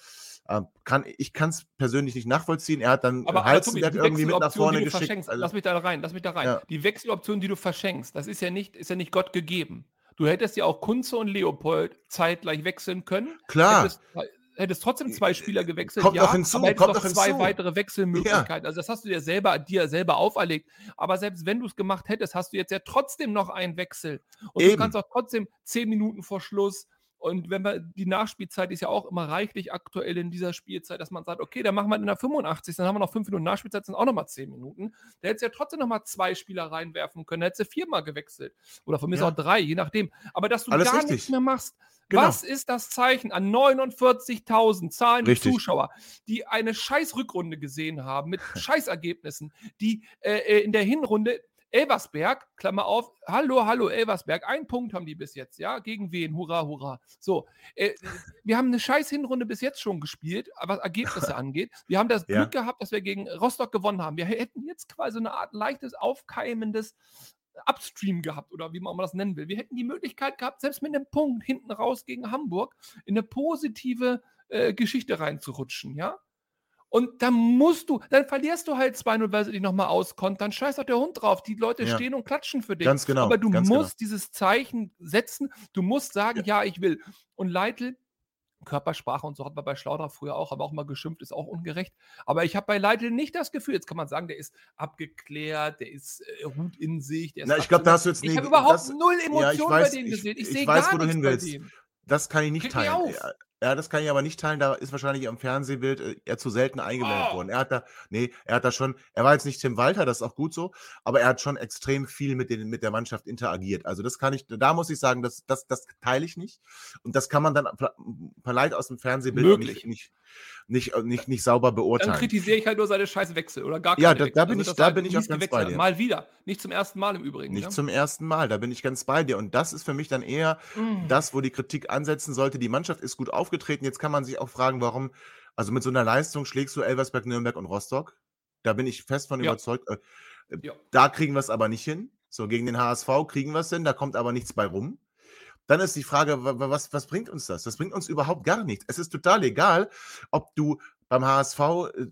[SPEAKER 2] Ähm, kann, ich kann es persönlich nicht nachvollziehen. Er hat dann
[SPEAKER 3] Aber,
[SPEAKER 2] Halstenberg
[SPEAKER 3] aber Tobi,
[SPEAKER 2] irgendwie mit nach vorne
[SPEAKER 3] die du
[SPEAKER 2] geschickt.
[SPEAKER 3] verschenkst,
[SPEAKER 2] Also,
[SPEAKER 3] lass mich da rein, lass mich da rein.
[SPEAKER 2] ja.
[SPEAKER 3] Die Wechseloption, die du verschenkst, das ist ja nicht, ist ja nicht Gott gegeben. Du hättest ja auch Kunze und Leopold zeitgleich wechseln können.
[SPEAKER 2] Klar.
[SPEAKER 3] Hättest, hättest trotzdem zwei Spieler gewechselt,
[SPEAKER 2] Kommt
[SPEAKER 3] ja,
[SPEAKER 2] noch hinzu,
[SPEAKER 3] aber hättest
[SPEAKER 2] kommt
[SPEAKER 3] noch
[SPEAKER 2] noch
[SPEAKER 3] zwei
[SPEAKER 2] hinzu.
[SPEAKER 3] weitere Wechselmöglichkeiten. Also das hast du dir selber, dir selber auferlegt. Aber selbst wenn du es gemacht hättest, hast du jetzt ja trotzdem noch einen Wechsel. Und
[SPEAKER 2] Eben.
[SPEAKER 3] du kannst auch trotzdem zehn Minuten vor Schluss. Und wenn wir, die Nachspielzeit ist ja auch immer reichlich aktuell in dieser Spielzeit, dass man sagt, okay, dann machen wir in der fünfundachtzigsten Dann haben wir noch fünf Minuten Nachspielzeit, sind auch nochmal zehn Minuten. Da hättest du ja trotzdem nochmal zwei Spieler reinwerfen können, da hättest du viermal gewechselt. Oder von mir
[SPEAKER 2] Ja.
[SPEAKER 3] auch drei, je nachdem. Aber dass du
[SPEAKER 2] Alles
[SPEAKER 3] gar
[SPEAKER 2] richtig.
[SPEAKER 3] nichts mehr machst,
[SPEAKER 2] Genau.
[SPEAKER 3] was ist das Zeichen an neunundvierzigtausend zahlende
[SPEAKER 2] Richtig.
[SPEAKER 3] Zuschauer, die eine scheiß Rückrunde gesehen haben, mit Scheißergebnissen, die äh, in der Hinrunde Elversberg, Klammer auf, hallo, hallo, Elversberg, ein Punkt haben die bis jetzt, ja, gegen wen, hurra, hurra. So, äh, wir haben eine scheiß Hinrunde bis jetzt schon gespielt, was Ergebnisse angeht. Wir haben das
[SPEAKER 2] Ja.
[SPEAKER 3] Glück gehabt, dass wir gegen Rostock gewonnen haben. Wir hätten jetzt quasi eine Art leichtes, aufkeimendes Upstream gehabt oder wie man das nennen will. Wir hätten die Möglichkeit gehabt, selbst mit einem Punkt hinten raus gegen Hamburg in eine positive äh, Geschichte reinzurutschen, ja. Und dann musst du, dann verlierst du halt zwei null, weil sie dich nochmal auskontern, dann scheiß doch der Hund drauf. Die Leute
[SPEAKER 2] Ja.
[SPEAKER 3] stehen und klatschen für dich.
[SPEAKER 2] Ganz genau,
[SPEAKER 3] Aber du
[SPEAKER 2] ganz
[SPEAKER 3] musst dieses Zeichen setzen, du musst sagen,
[SPEAKER 2] Ja.
[SPEAKER 3] ja, ich will. Und Leitl, Körpersprache und so hat man bei Schlauder früher auch, aber auch mal geschimpft, ist auch ungerecht. Aber ich habe bei Leitl nicht das Gefühl, jetzt kann man sagen, der ist abgeklärt, der ist äh, Hut in sich, der ist
[SPEAKER 2] Na, ich glaube, da hast du jetzt
[SPEAKER 3] Ich
[SPEAKER 2] nie-
[SPEAKER 3] habe überhaupt
[SPEAKER 2] das-
[SPEAKER 3] null
[SPEAKER 2] ja,
[SPEAKER 3] Emotionen
[SPEAKER 2] ich weiß,
[SPEAKER 3] bei denen
[SPEAKER 2] ich-
[SPEAKER 3] gesehen. Ich,
[SPEAKER 2] ich
[SPEAKER 3] sehe
[SPEAKER 2] weiß,
[SPEAKER 3] gar
[SPEAKER 2] wo du
[SPEAKER 3] nichts
[SPEAKER 2] hin
[SPEAKER 3] bei
[SPEAKER 2] willst.
[SPEAKER 3] denen.
[SPEAKER 2] Das kann ich nicht
[SPEAKER 3] Krieg mich
[SPEAKER 2] teilen.
[SPEAKER 3] auf.
[SPEAKER 2] Ja, ja, das kann ich aber nicht teilen. Da ist wahrscheinlich am Fernsehbild äh, er zu selten eingeblendet
[SPEAKER 3] Oh.
[SPEAKER 2] worden. Er hat da, nee, er hat da schon, er war jetzt nicht Tim Walter, das ist auch gut so, aber er hat schon extrem viel mit, den, mit der Mannschaft interagiert. Also das kann ich, da muss ich sagen, das, das, das teile ich nicht. Und das kann man dann vielleicht aus dem Fernsehbild auch
[SPEAKER 3] Möglich.
[SPEAKER 2] nicht, nicht, nicht, nicht, nicht sauber
[SPEAKER 3] Dann
[SPEAKER 2] beurteilen.
[SPEAKER 3] kritisiere ich halt nur seine scheiß Wechsel oder gar keine
[SPEAKER 2] Ja, da- da
[SPEAKER 3] Wechsel.
[SPEAKER 2] bin ich-
[SPEAKER 3] dass
[SPEAKER 2] da
[SPEAKER 3] er
[SPEAKER 2] bin ich
[SPEAKER 3] mies
[SPEAKER 2] auch ganz
[SPEAKER 3] gewechselt
[SPEAKER 2] bei
[SPEAKER 3] hat.
[SPEAKER 2] dir.
[SPEAKER 3] Mal wieder. Nicht zum ersten Mal im Übrigen.
[SPEAKER 2] Nicht
[SPEAKER 3] ne?
[SPEAKER 2] zum ersten Mal, da bin ich ganz bei dir. Und das ist für mich dann eher
[SPEAKER 3] Mm.
[SPEAKER 2] das, wo die Kritik ansetzen sollte. Die Mannschaft ist gut aufgetreten. Jetzt kann man sich auch fragen, warum, also mit so einer Leistung schlägst du Elversberg, Nürnberg und Rostock. Da bin ich fest von
[SPEAKER 3] Ja.
[SPEAKER 2] überzeugt. Äh, äh,
[SPEAKER 3] Ja.
[SPEAKER 2] Da kriegen wir es aber nicht hin. So, gegen den H S V kriegen wir es hin, da kommt aber nichts bei rum. Dann ist die Frage, wa- wa- was, was bringt uns das? Das bringt uns überhaupt gar nichts. Es ist total egal, ob du beim H S V äh,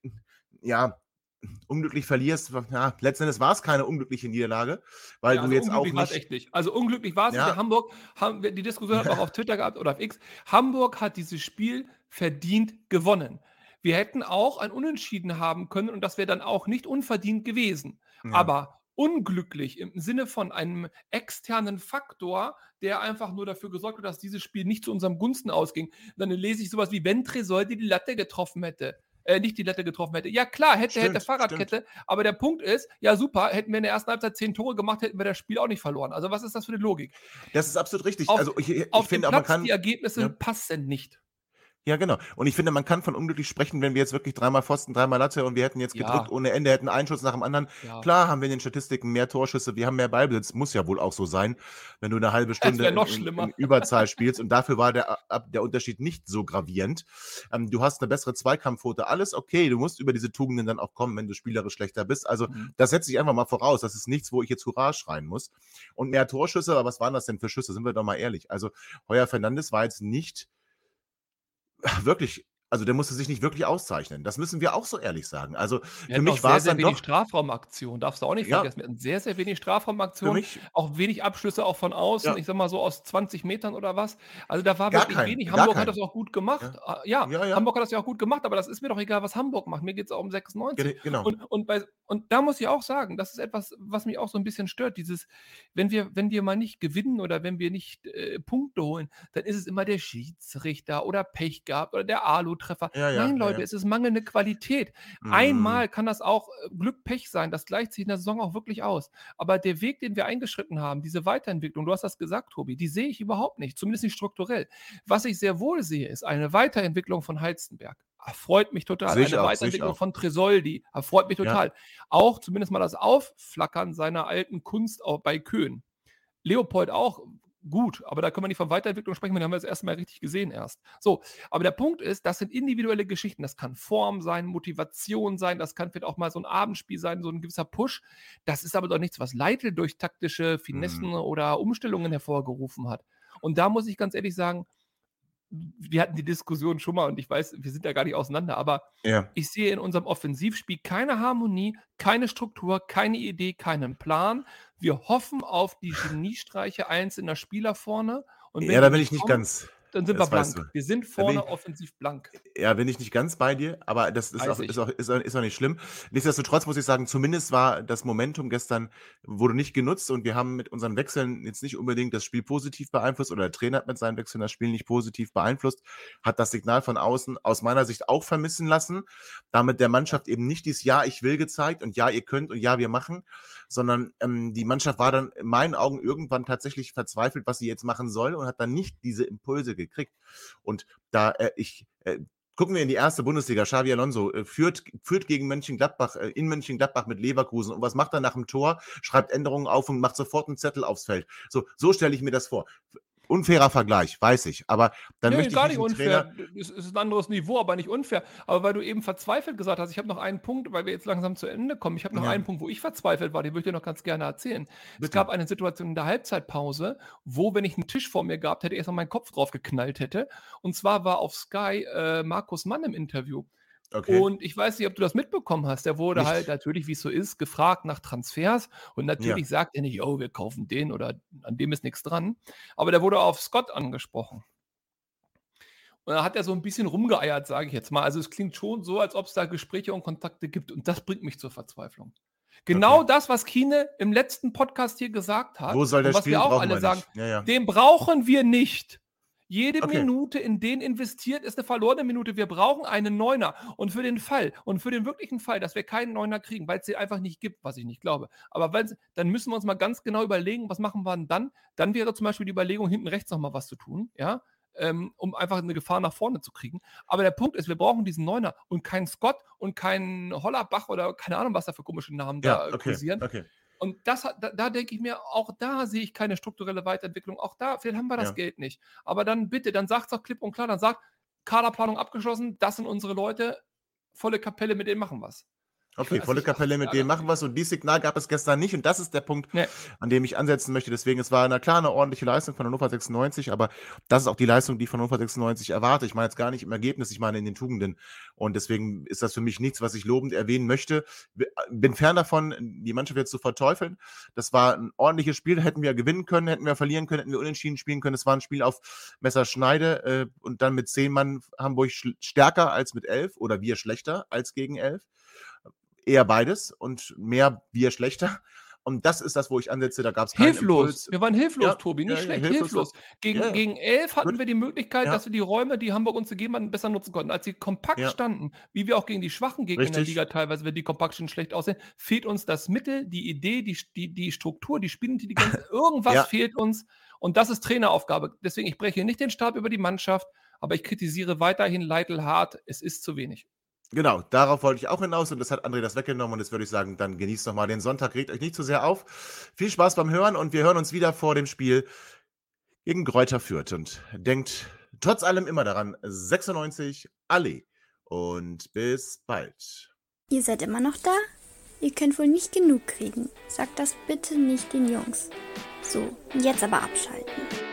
[SPEAKER 2] ja, unglücklich verlierst. Ja, letzten Endes war es keine unglückliche Niederlage, weil
[SPEAKER 3] Ja,
[SPEAKER 2] du
[SPEAKER 3] also
[SPEAKER 2] jetzt auch
[SPEAKER 3] unglücklich war es
[SPEAKER 2] nicht.
[SPEAKER 3] echt nicht. Also unglücklich war es
[SPEAKER 2] Ja.
[SPEAKER 3] nicht. Der Hamburg, haben wir, die Diskussion hat auch auf Twitter gehabt oder auf X. Hamburg hat dieses Spiel verdient gewonnen. Wir hätten auch ein Unentschieden haben können und das wäre dann auch nicht unverdient gewesen.
[SPEAKER 2] Ja.
[SPEAKER 3] Aber unglücklich im Sinne von einem externen Faktor, der einfach nur dafür gesorgt hat, dass dieses Spiel nicht zu unserem Gunsten ausging. Dann lese ich sowas wie, wenn Tresol die Latte getroffen hätte. Äh, nicht die Latte getroffen hätte. Ja klar, hätte,
[SPEAKER 2] Stimmt,
[SPEAKER 3] hätte Fahrradkette, aber der Punkt ist, ja super, hätten wir in der ersten Halbzeit zehn Tore gemacht, hätten wir das Spiel auch nicht verloren. Also was ist das für eine Logik?
[SPEAKER 2] Das ist absolut richtig.
[SPEAKER 3] Auf,
[SPEAKER 2] also ich, ich
[SPEAKER 3] auf dem
[SPEAKER 2] finde, aber man
[SPEAKER 3] Platz,
[SPEAKER 2] kann.
[SPEAKER 3] die Ergebnisse
[SPEAKER 2] ja.
[SPEAKER 3] passen nicht.
[SPEAKER 2] Ja, genau. Und ich finde, man kann von unglücklich sprechen, wenn wir jetzt wirklich dreimal Pfosten, dreimal Latte und wir hätten jetzt
[SPEAKER 3] Ja.
[SPEAKER 2] gedrückt ohne Ende, hätten einen Schuss nach dem anderen.
[SPEAKER 3] Ja.
[SPEAKER 2] Klar haben wir in den Statistiken mehr Torschüsse, wir haben mehr Ballbesitz, muss ja wohl auch so sein, wenn du eine halbe Stunde
[SPEAKER 3] wär noch
[SPEAKER 2] in, in,
[SPEAKER 3] schlimmer.
[SPEAKER 2] in Überzahl spielst und dafür war der, ab- der Unterschied nicht so gravierend. Ähm, du hast eine bessere Zweikampfquote, alles okay, du musst über diese Tugenden dann auch kommen, wenn du spielerisch schlechter bist. Also
[SPEAKER 3] Mhm.
[SPEAKER 2] das setze ich einfach mal voraus, das ist nichts, wo ich jetzt Hurra schreien muss. Und mehr Torschüsse, aber was waren das denn für Schüsse, sind wir doch mal ehrlich. Also Heuer Fernandes war jetzt nicht wirklich, also der musste sich nicht wirklich auszeichnen. Das müssen wir auch so ehrlich sagen. Also
[SPEAKER 3] Wir
[SPEAKER 2] für
[SPEAKER 3] hatten
[SPEAKER 2] mich
[SPEAKER 3] auch
[SPEAKER 2] war
[SPEAKER 3] sehr,
[SPEAKER 2] es
[SPEAKER 3] sehr
[SPEAKER 2] dann
[SPEAKER 3] wenig
[SPEAKER 2] doch,
[SPEAKER 3] Strafraumaktionen, darfst du auch nicht
[SPEAKER 2] Ja.
[SPEAKER 3] vergessen. Wir hatten sehr, sehr wenig
[SPEAKER 2] für
[SPEAKER 3] Strafraumaktionen,
[SPEAKER 2] mich
[SPEAKER 3] auch wenig Abschlüsse auch von außen,
[SPEAKER 2] Ja.
[SPEAKER 3] ich sag mal so aus zwanzig Metern oder was. Also da war
[SPEAKER 2] Gar
[SPEAKER 3] wirklich
[SPEAKER 2] kein,
[SPEAKER 3] wenig.
[SPEAKER 2] gar
[SPEAKER 3] Hamburg hat
[SPEAKER 2] kein.
[SPEAKER 3] das auch gut gemacht. Ah, Ja,
[SPEAKER 2] Ja, ja.
[SPEAKER 3] Hamburg hat das ja auch gut gemacht, aber das ist mir doch egal, was Hamburg macht. Mir geht es auch um sechsundneunzig.
[SPEAKER 2] Ge- Genau.
[SPEAKER 3] Und, und, bei, und da muss ich auch sagen, das ist etwas, was mich auch so ein bisschen stört. Dieses, wenn wir, wenn wir mal nicht gewinnen oder wenn wir nicht äh, Punkte holen, dann ist es immer der Schiedsrichter oder Pech gehabt oder der Alu-Treffer.
[SPEAKER 2] Ja, ja,
[SPEAKER 3] Nein,
[SPEAKER 2] ja,
[SPEAKER 3] Leute,
[SPEAKER 2] ja.
[SPEAKER 3] es ist mangelnde Qualität.
[SPEAKER 2] Mhm.
[SPEAKER 3] Einmal kann das auch äh, Glück, Pech sein. Das gleicht sich in der Saison auch wirklich aus. Aber der Weg, den wir eingeschritten haben, diese Weiterentwicklung, du hast das gesagt, Tobi, die sehe ich überhaupt nicht, zumindest nicht strukturell. Was ich sehr wohl sehe, ist eine Weiterentwicklung von Halstenberg. Erfreut mich total.
[SPEAKER 2] Sehe ich
[SPEAKER 3] Eine
[SPEAKER 2] auch, sehe ich
[SPEAKER 3] Weiterentwicklung
[SPEAKER 2] auch.
[SPEAKER 3] von Tresoldi. Erfreut mich
[SPEAKER 2] Ja.
[SPEAKER 3] total. Auch zumindest mal das Aufflackern seiner alten Kunst auch bei Köhn. Leopold auch gut, aber da können wir nicht von Weiterentwicklung sprechen, weil die haben wir das erste Mal richtig gesehen erst. So, aber der Punkt ist, das sind individuelle Geschichten. Das kann Form sein, Motivation sein, das kann vielleicht auch mal so ein Abendspiel sein, so ein gewisser Push. Das ist aber doch nichts, was Leitl durch taktische Finessen
[SPEAKER 2] Mhm.
[SPEAKER 3] oder Umstellungen hervorgerufen hat. Und da muss ich ganz ehrlich sagen, wir hatten die Diskussion schon mal und ich weiß, wir sind da gar nicht auseinander, aber
[SPEAKER 2] Ja.
[SPEAKER 3] ich sehe in unserem Offensivspiel keine Harmonie, keine Struktur, keine Idee, keinen Plan. Wir hoffen auf die Geniestreiche einzelner Spieler vorne. Und wenn
[SPEAKER 2] Ja, da
[SPEAKER 3] die
[SPEAKER 2] bin ich nicht
[SPEAKER 3] kommen,
[SPEAKER 2] ganz.
[SPEAKER 3] dann sind
[SPEAKER 2] Das
[SPEAKER 3] wir
[SPEAKER 2] weißt
[SPEAKER 3] blank.
[SPEAKER 2] du.
[SPEAKER 3] Wir sind
[SPEAKER 2] Da bin
[SPEAKER 3] vorne
[SPEAKER 2] ich,
[SPEAKER 3] offensiv blank.
[SPEAKER 2] ja, bin ich nicht ganz bei dir, aber das ist
[SPEAKER 3] Weiß
[SPEAKER 2] auch,
[SPEAKER 3] ich.
[SPEAKER 2] ist, auch, ist, auch, ist auch nicht schlimm. Nichtsdestotrotz muss ich sagen, zumindest war das Momentum gestern, wurde nicht genutzt und wir haben mit unseren Wechseln jetzt nicht unbedingt das Spiel positiv beeinflusst oder der Trainer hat mit seinen Wechseln das Spiel nicht positiv beeinflusst, hat das Signal von außen aus meiner Sicht auch vermissen lassen, damit der Mannschaft eben nicht dieses Ja, ich will gezeigt und Ja, ihr könnt und Ja, wir machen, sondern ähm, die Mannschaft war dann in meinen Augen irgendwann tatsächlich verzweifelt, was sie jetzt machen soll und hat dann nicht diese Impulse gekriegt. Und da äh, ich äh, gucken wir in die erste Bundesliga. Xabi Alonso äh, führt, führt gegen Mönchengladbach, äh, in Mönchengladbach mit Leverkusen. Und was macht er nach dem Tor? Schreibt Änderungen auf und macht sofort einen Zettel aufs Feld. So, so stelle ich mir das vor. Unfairer Vergleich, weiß ich. Aber dann
[SPEAKER 3] Nee,
[SPEAKER 2] möchte ich
[SPEAKER 3] gar
[SPEAKER 2] nicht
[SPEAKER 3] nicht
[SPEAKER 2] einen
[SPEAKER 3] unfair.
[SPEAKER 2] Trainer.
[SPEAKER 3] Es ist ein anderes Niveau, aber nicht unfair. Aber weil du eben verzweifelt gesagt hast, ich habe noch einen Punkt, weil wir jetzt langsam zu Ende kommen. Ich habe noch
[SPEAKER 2] Ja.
[SPEAKER 3] einen Punkt, wo ich verzweifelt war, den würde ich dir noch ganz gerne erzählen. Es
[SPEAKER 2] Bitte.
[SPEAKER 3] gab eine Situation in der Halbzeitpause, wo, wenn ich einen Tisch vor mir gehabt hätte, erstmal meinen Kopf drauf geknallt hätte. Und zwar war auf Sky äh, Markus Mann im Interview.
[SPEAKER 2] Okay.
[SPEAKER 3] Und ich weiß nicht, ob du das mitbekommen hast. Der wurde
[SPEAKER 2] Nicht.
[SPEAKER 3] halt natürlich, wie es so ist, gefragt nach Transfers. Und
[SPEAKER 2] Ja.
[SPEAKER 3] natürlich sagt er nicht, oh, wir kaufen den oder an dem ist nichts dran. Aber der wurde auf Scott angesprochen. Und da hat er so ein bisschen rumgeeiert, sage ich jetzt mal. Also es klingt schon so, als ob es da Gespräche und Kontakte gibt. Und das bringt mich zur Verzweiflung. Genau
[SPEAKER 2] Okay.
[SPEAKER 3] das, was Kiene im letzten Podcast hier gesagt hat.
[SPEAKER 2] Wo soll der
[SPEAKER 3] und was
[SPEAKER 2] spielen?
[SPEAKER 3] wir auch
[SPEAKER 2] Brauchen
[SPEAKER 3] alle
[SPEAKER 2] wir
[SPEAKER 3] sagen,
[SPEAKER 2] nicht. Ja, ja.
[SPEAKER 3] den brauchen wir nicht. Jede
[SPEAKER 2] Okay.
[SPEAKER 3] Minute, in den investiert, ist eine verlorene Minute. Wir brauchen einen Neuner. Und für den Fall, und für den wirklichen Fall, dass wir keinen Neuner kriegen, weil es sie einfach nicht gibt, was ich nicht glaube. Aber weil, dann müssen wir uns mal ganz genau überlegen, was machen wir denn dann? Dann wäre zum Beispiel die Überlegung, hinten rechts nochmal was zu tun, ja, ähm, um einfach eine Gefahr nach vorne zu kriegen. Aber der Punkt ist, wir brauchen diesen Neuner und keinen Scott und keinen Hollerbach oder keine Ahnung, was da für komische Namen
[SPEAKER 2] Ja,
[SPEAKER 3] da äh,
[SPEAKER 2] okay.
[SPEAKER 3] kursieren.
[SPEAKER 2] Okay.
[SPEAKER 3] Und das, hat- da, da denke ich mir, auch da sehe ich keine strukturelle Weiterentwicklung. Auch da, vielleicht haben wir das
[SPEAKER 2] Ja.
[SPEAKER 3] Geld nicht. Aber dann bitte, dann sagt es doch klipp und klar, dann sagt, Kaderplanung abgeschlossen, das sind unsere Leute, volle Kapelle, mit denen machen wir's.
[SPEAKER 2] Okay,
[SPEAKER 3] Also
[SPEAKER 2] volle
[SPEAKER 3] ich-
[SPEAKER 2] Kapelle,
[SPEAKER 3] ach,
[SPEAKER 2] mit
[SPEAKER 3] das
[SPEAKER 2] dem
[SPEAKER 3] ärgert
[SPEAKER 2] machen wir es. Und dieses Signal gab es gestern nicht. Und das ist der Punkt,
[SPEAKER 3] Nee.
[SPEAKER 2] an dem ich ansetzen möchte. Deswegen, es war na klar eine ordentliche Leistung von Hannover sechsundneunzig, aber das ist auch die Leistung, die ich von Hannover sechsundneunzig erwarte. Ich meine jetzt gar nicht im Ergebnis, ich meine in den Tugenden. Und deswegen ist das für mich nichts, was ich lobend erwähnen möchte. Bin fern davon, die Mannschaft jetzt zu verteufeln. Das war ein ordentliches Spiel. Hätten wir gewinnen können, hätten wir verlieren können, hätten wir unentschieden spielen können. Es war ein Spiel auf Messerschneide äh, und dann mit zehn Mann Hamburg schl- stärker als mit elf oder wir schlechter als gegen elf. Eher beides und mehr wir schlechter. Und das ist das, wo ich ansetze. Da gab es keinen
[SPEAKER 3] Hilflos.
[SPEAKER 2] Impuls.
[SPEAKER 3] Wir waren hilflos,
[SPEAKER 2] Ja,
[SPEAKER 3] Tobi. Nicht
[SPEAKER 2] ja, ja,
[SPEAKER 3] schlecht,
[SPEAKER 2] hilflos.
[SPEAKER 3] hilflos. Gegen,
[SPEAKER 2] Ja, ja.
[SPEAKER 3] gegen elf hatten
[SPEAKER 2] Gut.
[SPEAKER 3] wir die Möglichkeit,
[SPEAKER 2] Ja.
[SPEAKER 3] dass wir die Räume, die Hamburg uns gegeben hat, besser nutzen konnten. Als sie kompakt
[SPEAKER 2] Ja.
[SPEAKER 3] standen, wie wir auch gegen die schwachen Gegner in der
[SPEAKER 2] Richtig.
[SPEAKER 3] Liga teilweise, wenn die kompakt schon schlecht aussehen, fehlt uns das Mittel, die Idee, die, die, die Struktur, die Spielintelligenz. Irgendwas
[SPEAKER 2] Ja.
[SPEAKER 3] fehlt uns. Und das ist Traineraufgabe. Deswegen, ich breche nicht den Stab über die Mannschaft, aber ich kritisiere weiterhin Leitl hart. Es ist zu wenig.
[SPEAKER 2] Genau, darauf wollte ich auch hinaus und das hat André das weggenommen und jetzt würde ich sagen, dann genießt noch mal den Sonntag, regt euch nicht zu sehr auf. Viel Spaß beim Hören und wir hören uns wieder vor dem Spiel gegen Greuther Fürth und denkt trotz allem immer daran, sechsundneunzig alle und bis bald.
[SPEAKER 1] Ihr seid immer noch da? Ihr könnt wohl nicht genug kriegen. Sagt das bitte nicht den Jungs. So, jetzt aber abschalten.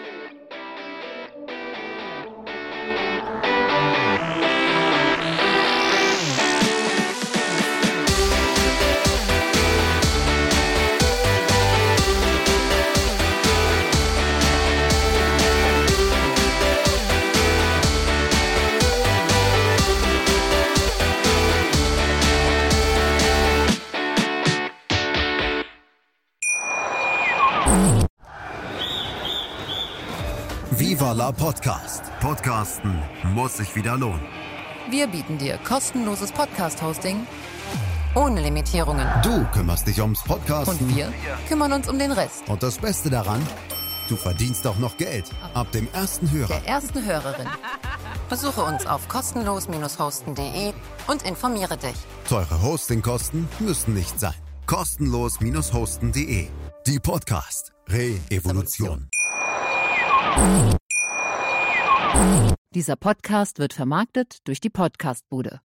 [SPEAKER 7] Viva la Podcast. Podcasten muss sich wieder lohnen.
[SPEAKER 8] Wir bieten dir kostenloses Podcast-Hosting ohne Limitierungen.
[SPEAKER 7] Du kümmerst dich ums Podcasten.
[SPEAKER 8] Und wir kümmern uns um den Rest.
[SPEAKER 7] Und das Beste daran, du verdienst auch noch Geld. Ab dem ersten Hörer.
[SPEAKER 8] Der ersten Hörerin. Besuche uns auf kostenlos hosten punkt de und informiere dich.
[SPEAKER 7] Teure Hostingkosten müssen nicht sein. kostenlos hosten punkt de. Die Podcast Re-Evolution.
[SPEAKER 9] Dieser Podcast wird vermarktet durch die Podcastbude.